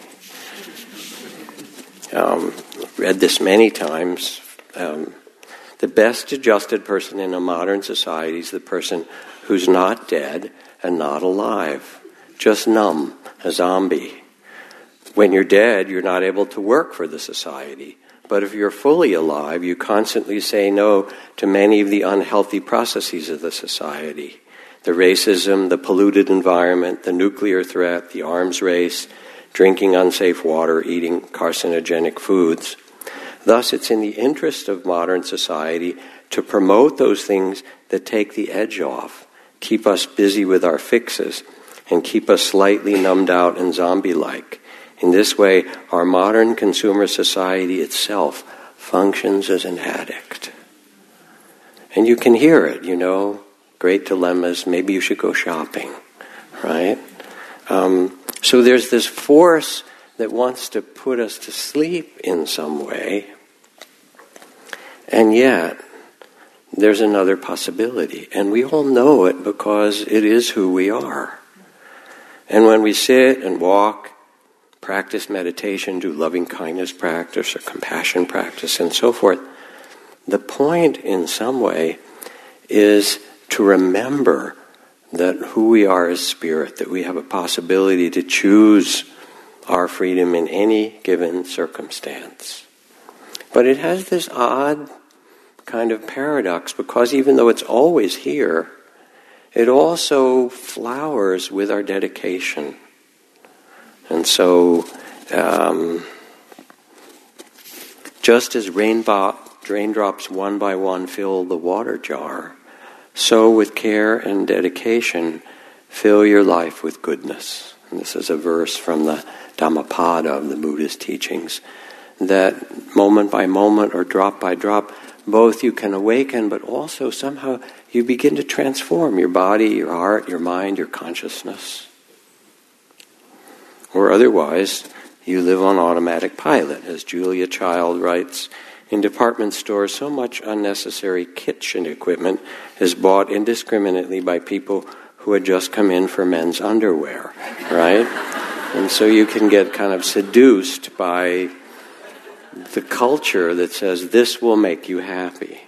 Um, read this many times. Um, the best adjusted person in a modern society is the person who's not dead and not alive. Just numb, a zombie. When you're dead, you're not able to work for the society. But if you're fully alive, you constantly say no to many of the unhealthy processes of the society. The racism, the polluted environment, the nuclear threat, the arms race, drinking unsafe water, eating carcinogenic foods. Thus, it's in the interest of modern society to promote those things that take the edge off, keep us busy with our fixes, and keep us slightly numbed out and zombie-like. In this way, our modern consumer society itself functions as an addict. And you can hear it, you know. Great dilemmas, maybe you should go shopping, right? Um, so there's this force that wants to put us to sleep in some way, and yet there's another possibility. And we all know it because it is who we are. And when we sit and walk, practice meditation, do loving kindness practice or compassion practice and so forth, the point in some way is to remember that who we are is spirit, that we have a possibility to choose our freedom in any given circumstance. But it has this odd kind of paradox because even though it's always here, it also flowers with our dedication. And so, um, just as rainbo- raindrops one by one fill the water jar, so with care and dedication, fill your life with goodness. And this is a verse from the Dhammapada of the Buddhist teachings, that moment by moment or drop by drop, both you can awaken, but also somehow you begin to transform your body, your heart, your mind, your consciousness. Or otherwise, you live on automatic pilot. As Julia Child writes, in department stores, so much unnecessary kitchen equipment is bought indiscriminately by people who had just come in for men's underwear, right? And so you can get kind of seduced by the culture that says this will make you happy.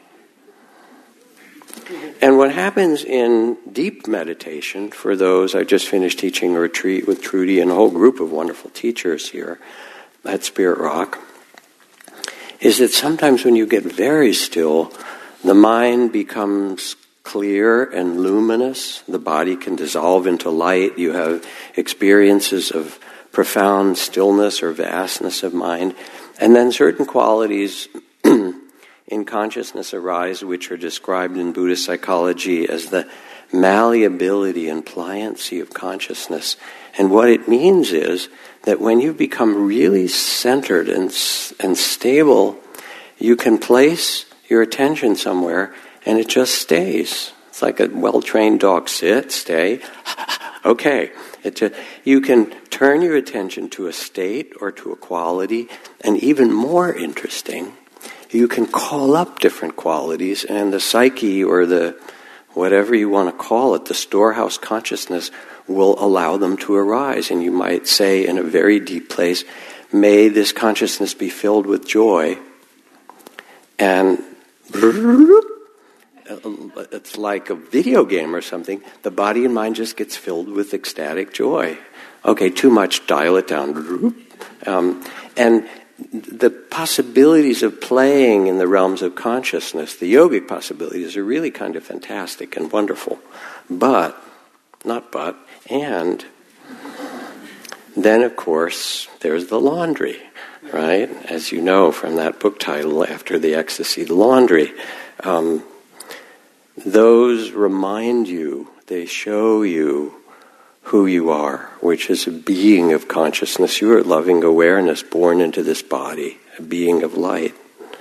And what happens in deep meditation, for those, I just finished teaching a retreat with Trudy and a whole group of wonderful teachers here at Spirit Rock, is that sometimes when you get very still, the mind becomes clear and luminous. The body can dissolve into light. You have experiences of profound stillness or vastness of mind. And then certain qualities in consciousness arise, which are described in Buddhist psychology as the malleability and pliancy of consciousness. And what it means is that when you become really centered and and stable, you can place your attention somewhere and it just stays. It's like a well-trained dog. Sit, stay, okay. It just, you can turn your attention to a state or to a quality, and even more interesting, you can call up different qualities, and the psyche or the whatever you want to call it, the storehouse consciousness, will allow them to arise. And you might say in a very deep place, may this consciousness be filled with joy. And it's like a video game or something. The body and mind just gets filled with ecstatic joy. Okay, too much, dial it down. Um, and the possibilities of playing in the realms of consciousness, the yogic possibilities, are really kind of fantastic and wonderful. But, not but, and then, of course, there's the laundry, right? As you know from that book title, After the Ecstasy, the laundry. Um, those remind you, they show you who you are, which is a being of consciousness. You are loving awareness born into this body, a being of light.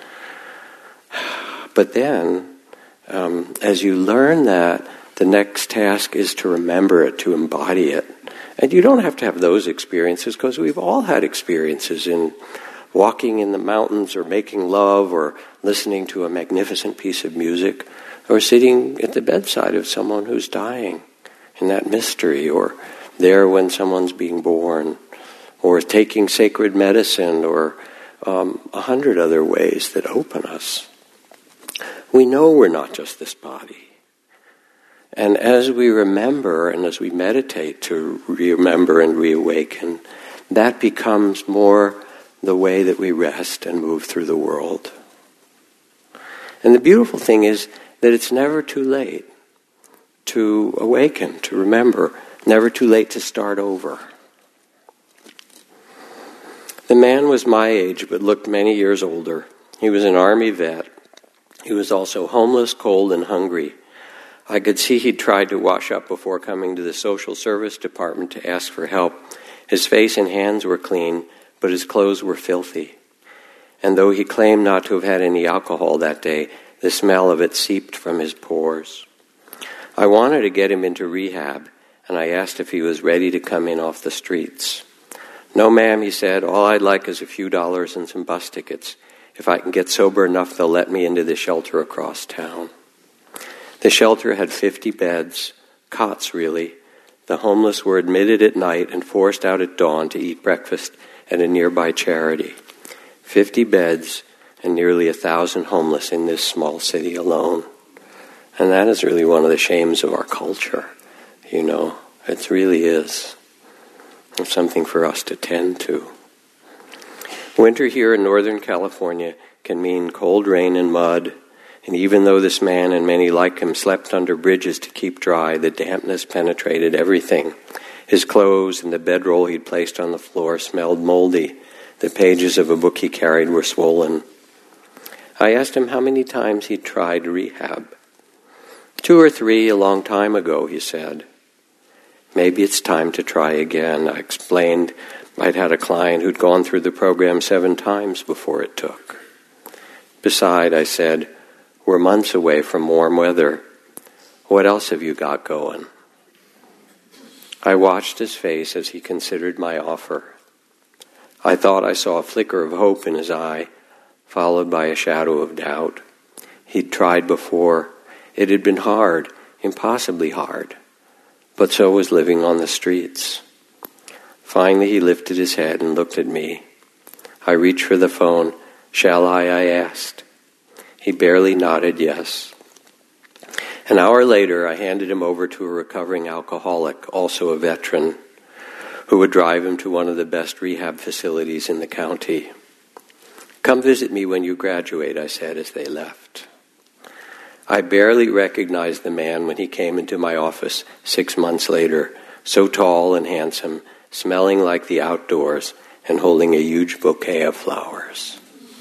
But then, um, as you learn that, the next task is to remember it, to embody it. And you don't have to have those experiences, because we've all had experiences in walking in the mountains or making love or listening to a magnificent piece of music or sitting at the bedside of someone who's dying in that mystery, or there when someone's being born, or taking sacred medicine, or um, a hundred other ways that open us. We know we're not just this body. And as we remember and as we meditate to remember and reawaken, that becomes more the way that we rest and move through the world. And the beautiful thing is that it's never too late to awaken, to remember, never too late to start over. The man was my age, but looked many years older. He was an army vet. He was also homeless, cold, and hungry. I could see he'd tried to wash up before coming to the social service department to ask for help. His face and hands were clean, but his clothes were filthy. And though he claimed not to have had any alcohol that day, the smell of it seeped from his pores. I wanted to get him into rehab, and I asked if he was ready to come in off the streets. "No, ma'am," he said. "All I'd like is a few dollars and some bus tickets. If I can get sober enough, they'll let me into the shelter across town." The shelter had fifty beds, cots really. The homeless were admitted at night and forced out at dawn to eat breakfast at a nearby charity. Fifty beds and nearly a thousand homeless in this small city alone. And that is really one of the shames of our culture, you know. It really is. It's something for us to tend to. Winter here in Northern California can mean cold rain and mud, and even though this man and many like him slept under bridges to keep dry, the dampness penetrated everything. His clothes and the bedroll he'd placed on the floor smelled moldy. The pages of a book he carried were swollen. I asked him how many times he'd tried rehab. Two or three a long time ago, he said. Maybe it's time to try again. I explained I'd had a client who'd gone through the program seven times before it took. Beside, I said, we're months away from warm weather. What else have you got going? I watched his face as he considered my offer. I thought I saw a flicker of hope in his eye, followed by a shadow of doubt. He'd tried before. It had been hard, impossibly hard. But so was living on the streets. Finally, he lifted his head and looked at me. I reached for the phone. "Shall I?" I asked. He barely nodded yes. An hour later, I handed him over to a recovering alcoholic, also a veteran, who would drive him to one of the best rehab facilities in the county. "Come visit me when you graduate," I said as they left. I barely recognized the man when he came into my office six months later, so tall and handsome, smelling like the outdoors, and holding a huge bouquet of flowers.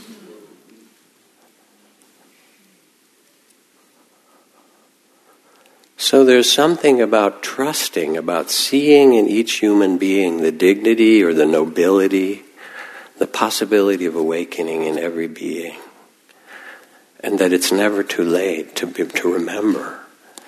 So there's something about trusting, about seeing in each human being the dignity or the nobility, the possibility of awakening in every being. And that it's never too late to be, to remember.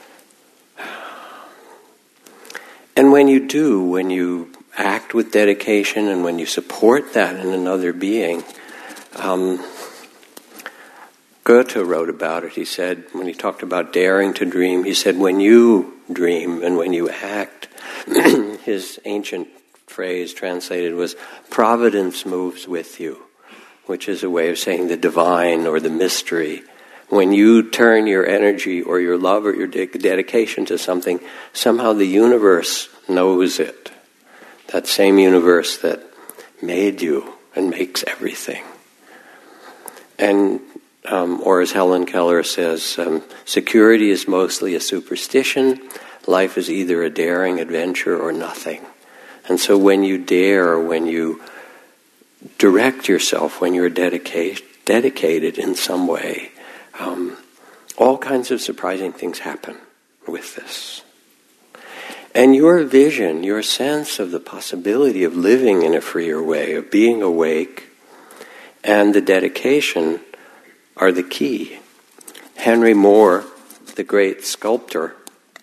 And when you do, when you act with dedication and when you support that in another being, um, Goethe wrote about it. He said, when he talked about daring to dream, he said, when you dream and when you act, his ancient phrase translated was, providence moves with you, which is a way of saying the divine or the mystery. When you turn your energy or your love or your de- dedication to something, somehow the universe knows it. That same universe that made you and makes everything. And, um, or as Helen Keller says, um, security is mostly a superstition. Life is either a daring adventure or nothing. And so when you dare, when you direct yourself, when you're dedicated, dedicated in some way, um, all kinds of surprising things happen with this. And your vision, your sense of the possibility of living in a freer way, of being awake, and the dedication are the key. Henry Moore, the great sculptor,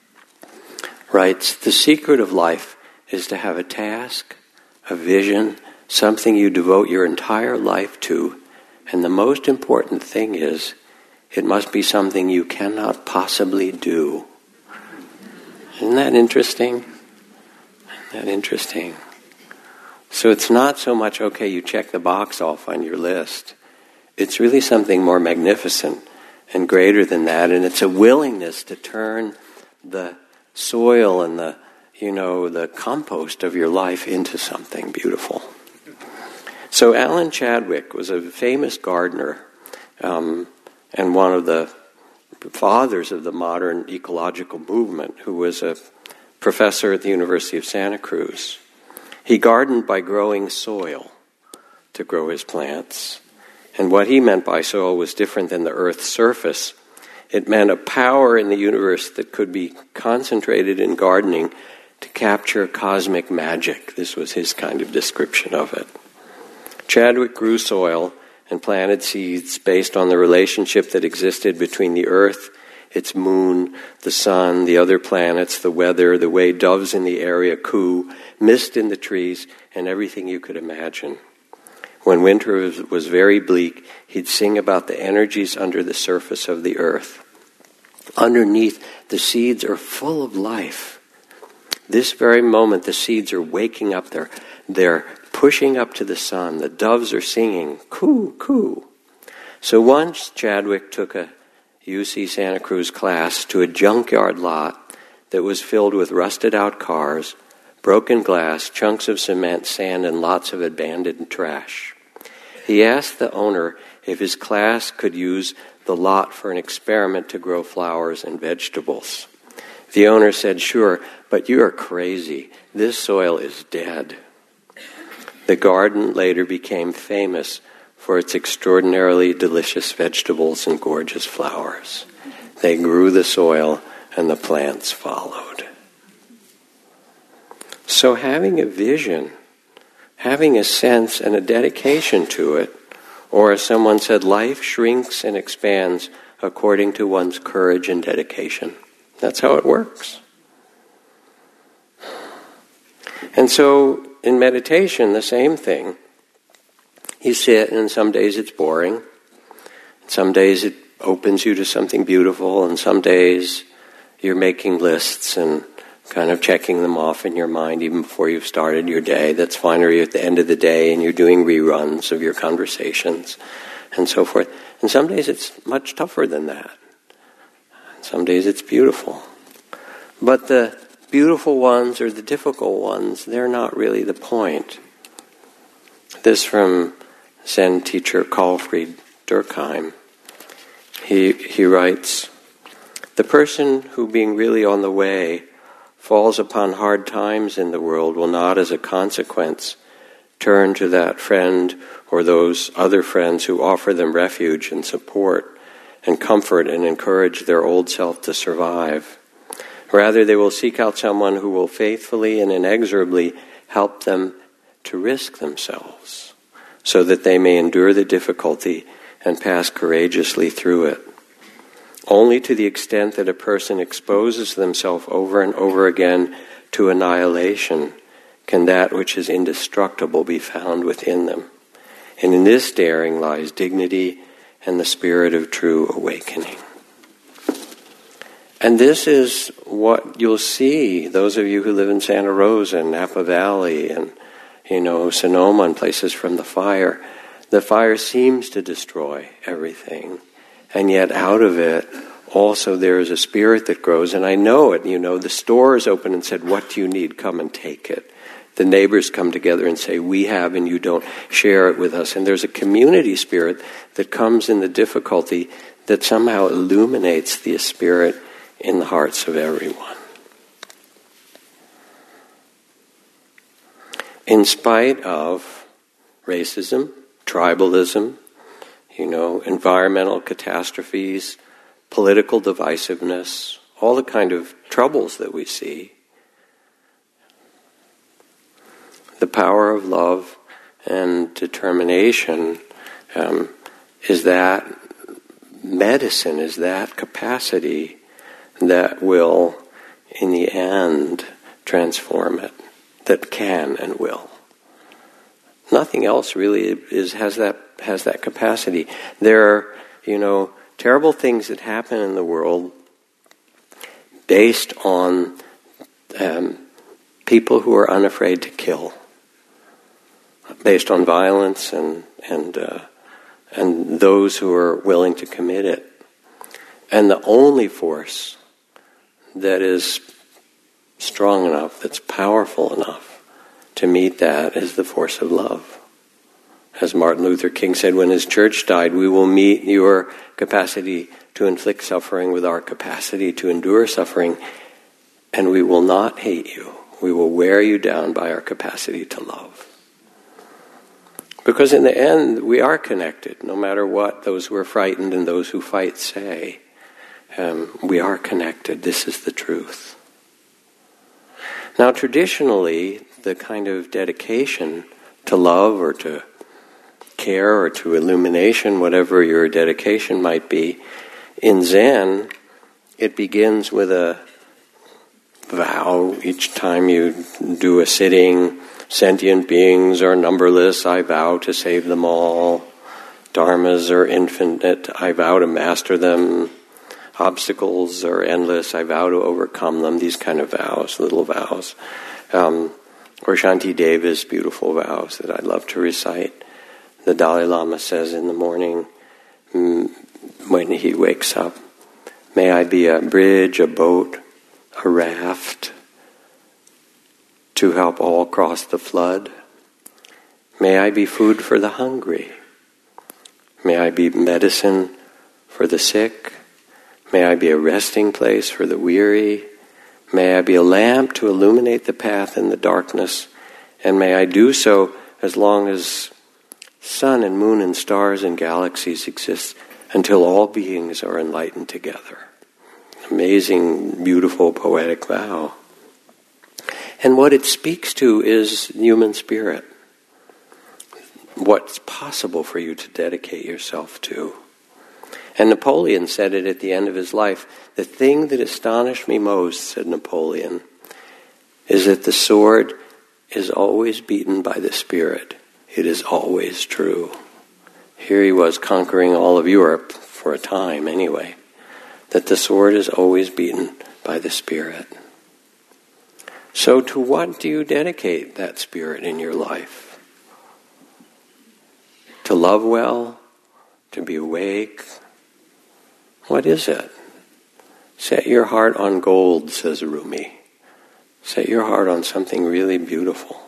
writes, "The secret of life is to have a task, a vision, something you devote your entire life to, and the most important thing is, it must be something you cannot possibly do." Isn't that interesting? Isn't that interesting? So it's not so much, okay, you check the box off on your list. It's really something more magnificent and greater than that, and it's a willingness to turn the soil and the, you know, the compost of your life into something beautiful. So Alan Chadwick was a famous gardener um, and one of the fathers of the modern ecological movement, who was a professor at the University of Santa Cruz. He gardened by growing soil to grow his plants. And what he meant by soil was different than the earth's surface. It meant a power in the universe that could be concentrated in gardening to capture cosmic magic. This was his kind of description of it. Chadwick grew soil and planted seeds based on the relationship that existed between the earth, its moon, the sun, the other planets, the weather, the way doves in the area coo, mist in the trees, and everything you could imagine. When winter was, was very bleak, he'd sing about the energies under the surface of the earth. Underneath, the seeds are full of life. This very moment, the seeds are waking up. They're, they're pushing up to the sun. The doves are singing, coo, coo. So once Chadwick took a U C Santa Cruz class to a junkyard lot that was filled with rusted out cars, broken glass, chunks of cement, sand, and lots of abandoned trash. He asked the owner if his class could use the lot for an experiment to grow flowers and vegetables. The owner said, "Sure, but you are crazy. This soil is dead." The garden later became famous for its extraordinarily delicious vegetables and gorgeous flowers. They grew the soil and the plants followed. So having a vision, having a sense and a dedication to it, or as someone said, life shrinks and expands according to one's courage and dedication. That's how it works. And so in meditation, the same thing. You sit, and some days it's boring. Some days it opens you to something beautiful, and some days you're making lists and kind of checking them off in your mind even before you've started your day. That's fine. Or you're at the end of the day and you're doing reruns of your conversations and so forth. And some days it's much tougher than that. Some days it's beautiful. But the beautiful ones or the difficult ones, they're not really the point. This from Zen teacher Karlfried Durkheim. He, he writes, "The person who, being really on the way, falls upon hard times in the world will not, as a consequence, turn to that friend or those other friends who offer them refuge and support and comfort and encourage their old self to survive. Rather, they will seek out someone who will faithfully and inexorably help them to risk themselves so that they may endure the difficulty and pass courageously through it. Only to the extent that a person exposes themselves over and over again to annihilation can that which is indestructible be found within them. And in this daring lies dignity and the spirit of true awakening." And this is what you'll see, those of you who live in Santa Rosa and Napa Valley and, you know, Sonoma and places from the fire. The fire seems to destroy everything. And yet out of it, also there is a spirit that grows. And I know it, you know, the store is open and said, "What do you need? Come and take it." The neighbors come together and say, we have and you don't, share it with us. And there's a community spirit that comes in the difficulty that somehow illuminates the spirit in the hearts of everyone. In spite of racism, tribalism, you know, environmental catastrophes, political divisiveness, all the kind of troubles that we see, the power of love and determination um, is that medicine, is that capacity that will, in the end, transform it, that can and will. Nothing else really is has that has that capacity. There are, you know, terrible things that happen in the world based on um, people who are unafraid to kill, based on violence and and uh, and those who are willing to commit it. And the only force that is strong enough, that's powerful enough to meet that is the force of love. As Martin Luther King said when his church died, we will meet your capacity to inflict suffering with our capacity to endure suffering, and we will not hate you. We will wear you down by our capacity to love. Because in the end, we are connected, no matter what those who are frightened and those who fight say. Um, we are connected. This is the truth. Now, traditionally, the kind of dedication to love or to care or to illumination, whatever your dedication might be, in Zen, it begins with a vow each time you do a sitting. Sentient beings are numberless, I vow to save them all. Dharmas are infinite, I vow to master them. Obstacles are endless, I vow to overcome them. These kind of vows, little vows. Um, or Shantideva's beautiful vows that I love to recite. The Dalai Lama says in the morning mm, when he wakes up, may I be a bridge, a boat, a raft to help all cross the flood. May I be food for the hungry. May I be medicine for the sick. May I be a resting place for the weary. May I be a lamp to illuminate the path in the darkness. And may I do so as long as sun and moon and stars and galaxies exist, until all beings are enlightened together. Amazing, beautiful, poetic vow. And what it speaks to is human spirit. What's possible for you to dedicate yourself to. And Napoleon said it at the end of his life. The thing that astonished me most, said Napoleon, is that the sword is always beaten by the spirit. It is always true. Here he was conquering all of Europe, for a time anyway, that the sword is always beaten by the spirit. So to what do you dedicate that spirit in your life? To love well? To be awake? What is it? Set your heart on gold, says Rumi. Set your heart on something really beautiful.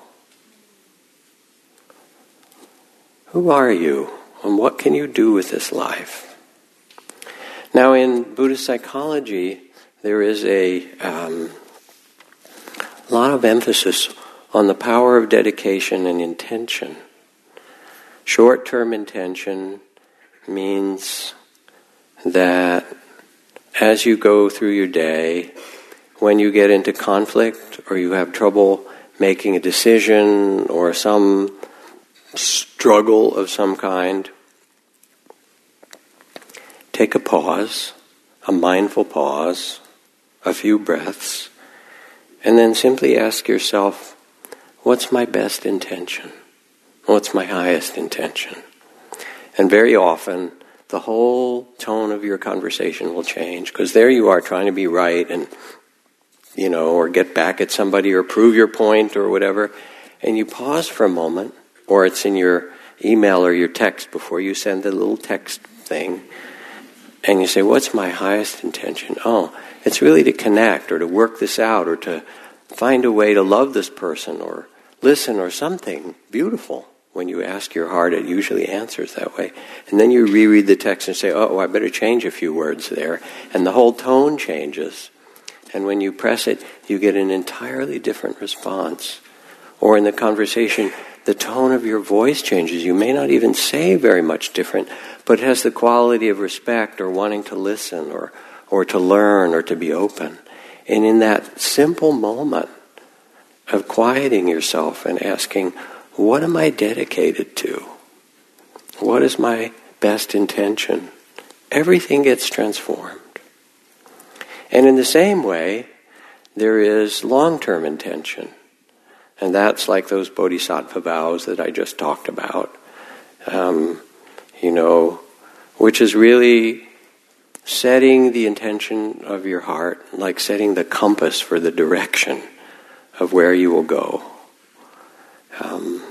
Who are you? And what can you do with this life? Now in Buddhist psychology, there is a um, lot of emphasis on the power of dedication and intention. Short-term intention means that as you go through your day, when you get into conflict or you have trouble making a decision or some struggle of some kind, take a pause, a mindful pause, a few breaths, and then simply ask yourself, what's my best intention? What's my highest intention? And very often, the whole tone of your conversation will change, because there you are trying to be right and, you know, or get back at somebody or prove your point or whatever, and you pause for a moment, or it's in your email or your text before you send the little text thing, and you say, what's my highest intention? Oh, it's really to connect or to work this out or to find a way to love this person or listen or something beautiful. When you ask your heart, it usually answers that way. And then you reread the text and say, oh, I better change a few words there. And the whole tone changes. And when you press it, you get an entirely different response. Or in the conversation, the tone of your voice changes. You may not even say very much different, but it has the quality of respect or wanting to listen or, or to learn or to be open. And in that simple moment of quieting yourself and asking, what am I dedicated to? What is my best intention? Everything gets transformed. And in the same way, there is long-term intention. And that's like those bodhisattva vows that I just talked about. Um, you know, which is really setting the intention of your heart, like setting the compass for the direction of where you will go. Um,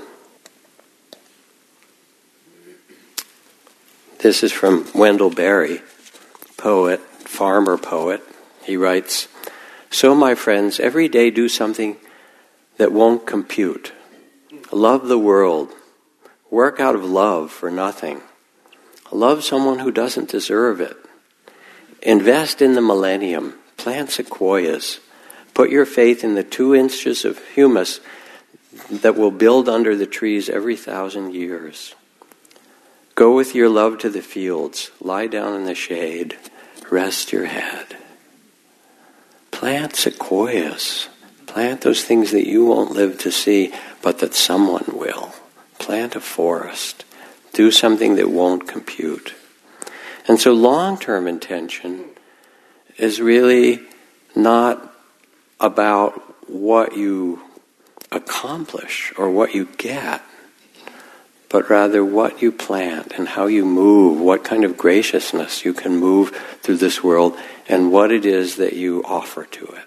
this is from Wendell Berry, poet, farmer poet. He writes, "So, my friends, every day do something that won't compute. Love the world. Work out of love for nothing. Love someone who doesn't deserve it. Invest in the millennium. Plant sequoias. Put your faith in the two inches of humus that will build under the trees every thousand years. Go with your love to the fields. Lie down in the shade. Rest your head. Plant sequoias. Plant those things that you won't live to see, but that someone will. Plant a forest. Do something that won't compute." And so long-term intention is really not about what you accomplish or what you get, but rather what you plant and how you move, what kind of graciousness you can move through this world, and what it is that you offer to it.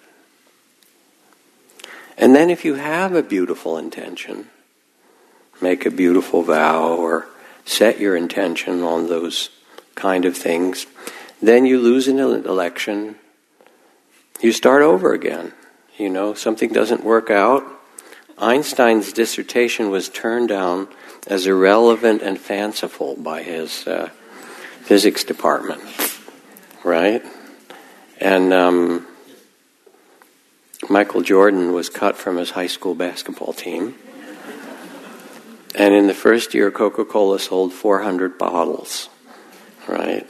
And then if you have a beautiful intention, make a beautiful vow or set your intention on those kind of things, then you lose an election, you start over again. You know, something doesn't work out. Einstein's dissertation was turned down as irrelevant and fanciful by his uh, physics department, right? And um, Michael Jordan was cut from his high school basketball team. And in the first year, Coca-Cola sold four hundred bottles, right?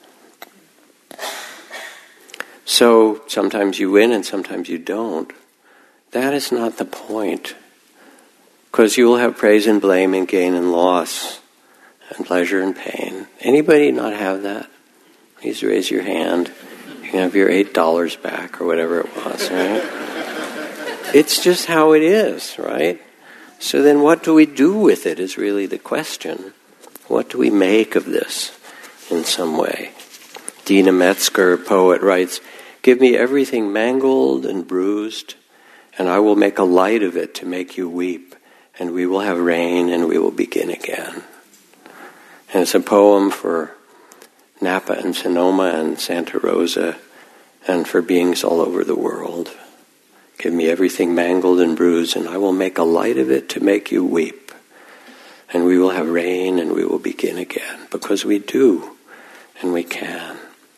So sometimes you win and sometimes you don't. That is not the point. Because you will have praise and blame and gain and loss and pleasure and pain. Anybody not have that? Please raise your hand. You can have your eight dollars back or whatever it was, right? It's just how it is, right? So then what do we do with it is really the question. What do we make of this in some way? Dina Metzger, poet, writes, "Give me everything mangled and bruised, and I will make a light of it to make you weep, and we will have rain and we will begin again." And it's a poem for Napa and Sonoma and Santa Rosa and for beings all over the world. Give me everything mangled and bruised, and I will make a light of it to make you weep. And we will have rain and we will begin again, because we do and we can.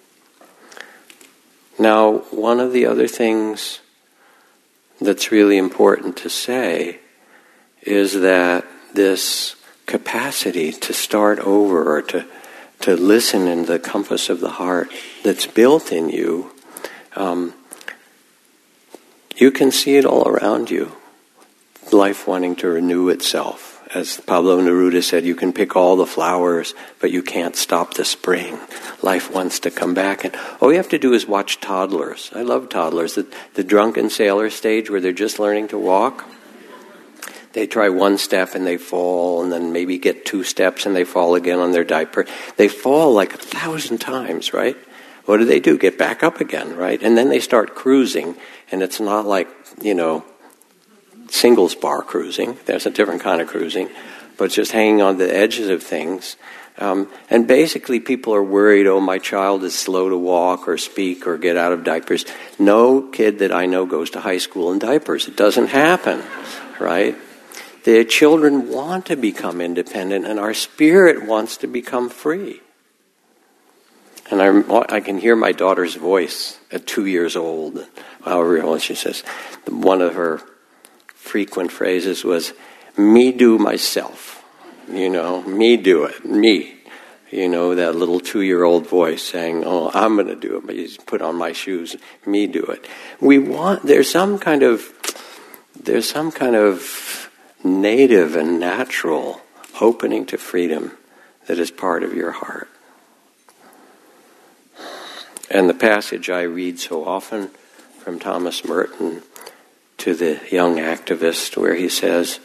Now, one of the other things that's really important to say is that this capacity to start over or to, to listen in the compass of the heart that's built in you, um, you can see it all around you. Life wanting to renew itself. As Pablo Neruda said, you can pick all the flowers, but you can't stop the spring. Life wants to come back. And all you have to do is watch toddlers. I love toddlers. The, the drunken sailor stage where they're just learning to walk. They try one step and they fall, and then maybe get two steps and they fall again on their diaper. They fall like a thousand times, right? What do they do? Get back up again, right? And then they start cruising, and it's not like, you know, singles bar cruising. There's a different kind of cruising, but just hanging on the edges of things. Um, and basically people are worried, oh, my child is slow to walk or speak or get out of diapers. No kid that I know goes to high school in diapers. It doesn't happen, right? the children want to become independent, and our spirit wants to become free. And I, I can hear my daughter's voice at two years old, however old she says. One of her frequent phrases was, "Me do myself." You know, me do it, me. You know, that little two-year-old voice saying, "Oh, I'm going to do it. But you put on my shoes, me do it." We want, there's some kind of, there's some kind of native and natural opening to freedom that is part of your heart. And the passage I read so often from Thomas Merton to the young activist, where he says,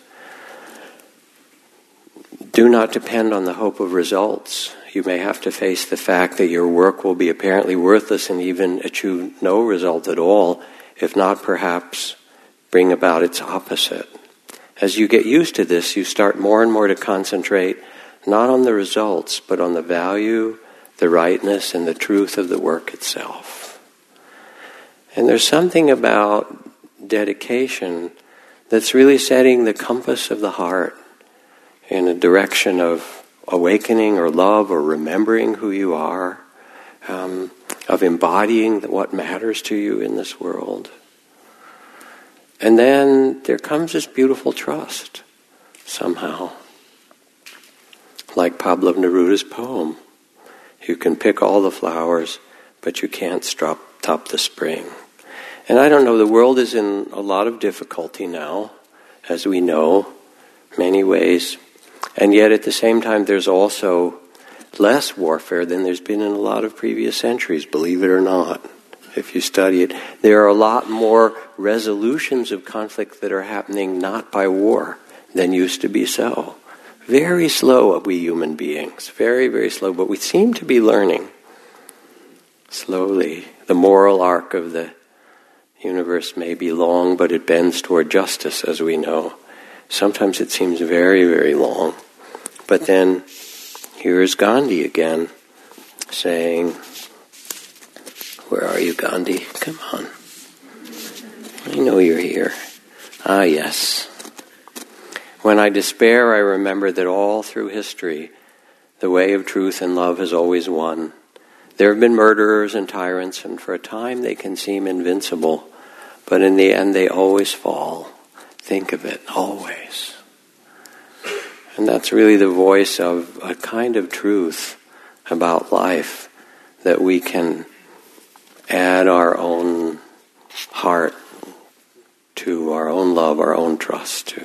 "Do not depend on the hope of results. You may have to face the fact that your work will be apparently worthless and even achieve no result at all, if not perhaps bring about its opposite. As you get used to this, you start more and more to concentrate not on the results, but on the value, the rightness, and the truth of the work itself." And there's something about dedication that's really setting the compass of the heart in a direction of awakening or love or remembering who you are, um, of embodying what matters to you in this world. And then there comes this beautiful trust, somehow. Like Pablo Neruda's poem, "You can pick all the flowers, but you can't stop, top the spring." And I don't know, the world is in a lot of difficulty now, as we know, many ways. And yet at the same time, there's also less warfare than there's been in a lot of previous centuries, believe it or not. If you study it, there are a lot more resolutions of conflict that are happening not by war than used to be so. Very slow, we human beings, very, very slow, but we seem to be learning slowly. The moral arc of the universe may be long, but it bends toward justice, as we know. Sometimes it seems very, very long. But then here's Gandhi again saying, where are you, Gandhi? Come on. I know you're here. Ah, yes. "When I despair, I remember that all through history, the way of truth and love has always won. There have been murderers and tyrants, and for a time they can seem invincible, but in the end they always fall. Think of it, always." And that's really the voice of a kind of truth about life that we can add our own heart to, our own love, our own trust to.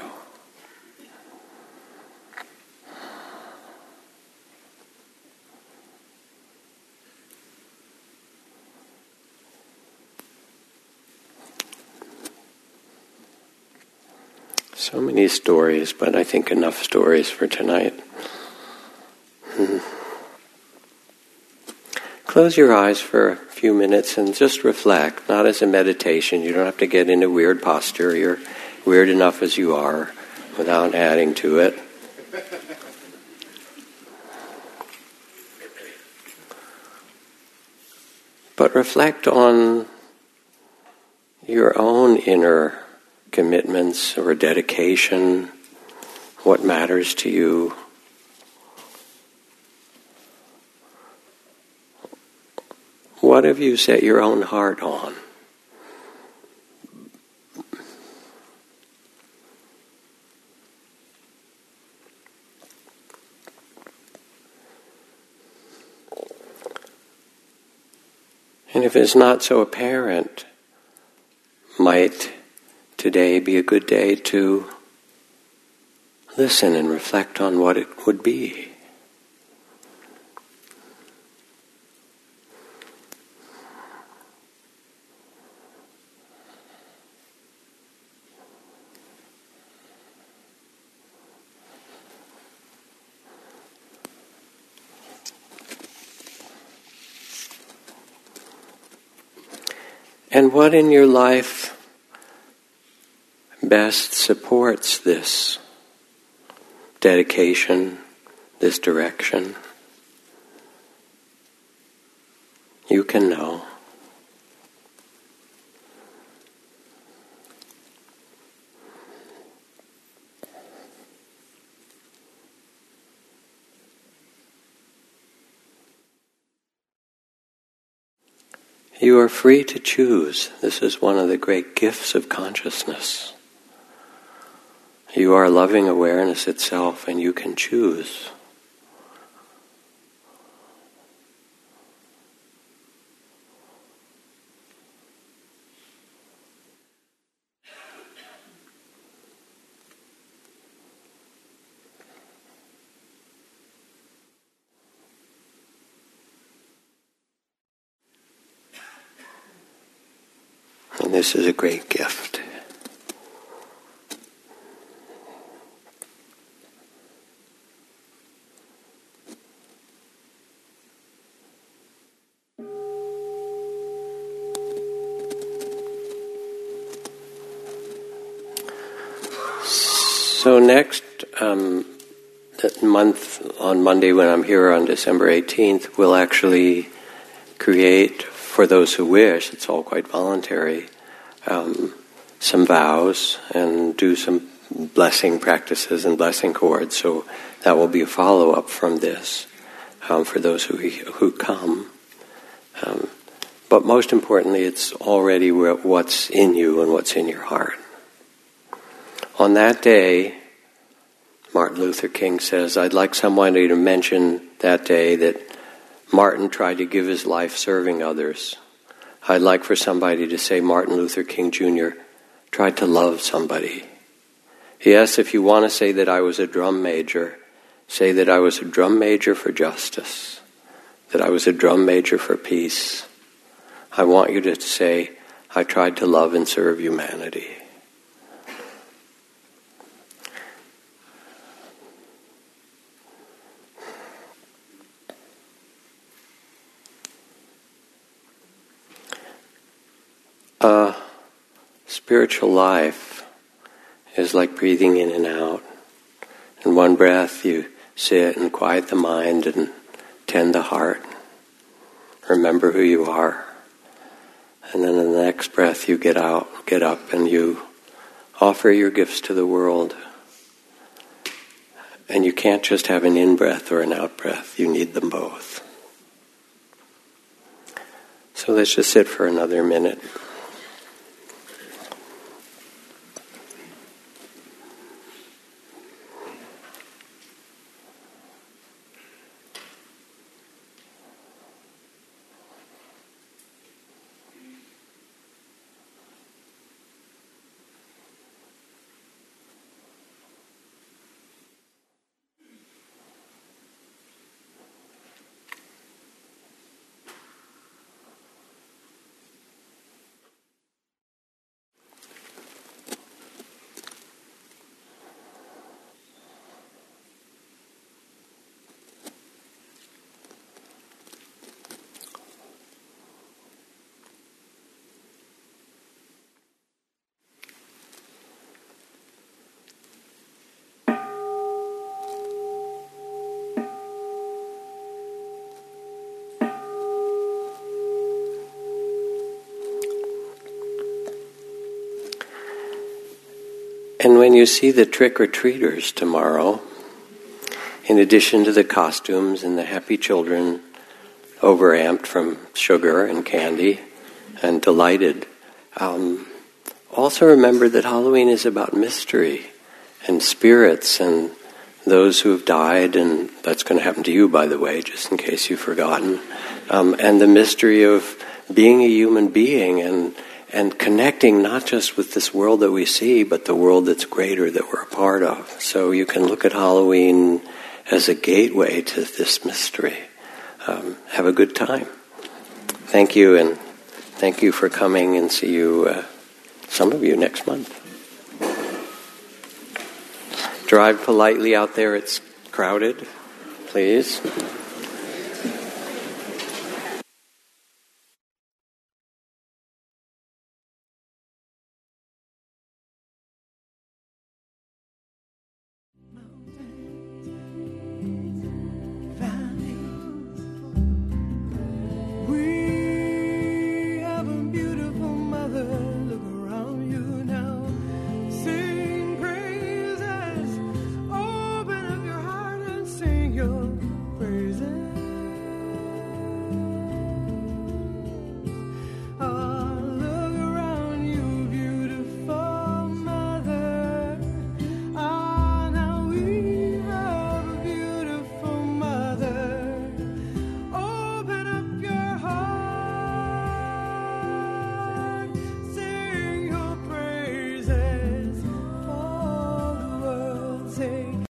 So many stories, but I think enough stories for tonight. Hmm. Close your eyes for a few minutes and just reflect, not as a meditation. You don't have to get into weird posture. You're weird enough as you are without adding to it. But reflect on your own inner commitments or dedication, what matters to you. What have you set your own heart on? And if it's not so apparent, might today be a good day to listen and reflect on what it would be. And what in your life best supports this dedication, this direction? You can know. You are free to choose. This is one of the great gifts of consciousness. You are loving awareness itself, and you can choose. And this is a great gift. So next um, that month, on Monday when I'm here on December eighteenth, we'll actually create, for those who wish, it's all quite voluntary, um, some vows and do some blessing practices and blessing chords. So that will be a follow-up from this um, for those who who come. Um, but most importantly, it's already what's in you and what's in your heart. On that day, Martin Luther King says, I'd like somebody to mention that day that Martin tried to give his life serving others. I'd like for somebody to say Martin Luther King Junior tried to love somebody. Yes, if you want to say that I was a drum major, say that I was a drum major for justice, that I was a drum major for peace. I want you to say, I tried to love and serve humanity. Uh, spiritual life is like breathing in and out. In one breath you sit and quiet the mind and tend the heart. Remember who you are. And then in the next breath you get out, get up and you offer your gifts to the world. And you can't just have an in-breath or an out-breath. You need them both. So let's just sit for another minute. And when you see the trick-or-treaters tomorrow, in addition to the costumes and the happy children overamped from sugar and candy and delighted, um, also remember that Halloween is about mystery and spirits and those who have died, and that's going to happen to you, by the way, just in case you've forgotten, um, and the mystery of being a human being and and connecting not just with this world that we see, but the world that's greater that we're a part of. So you can look at Halloween as a gateway to this mystery. Um, have a good time. Thank you, and thank you for coming, and see you, uh, some of you, next month. Drive politely out there, it's crowded, please.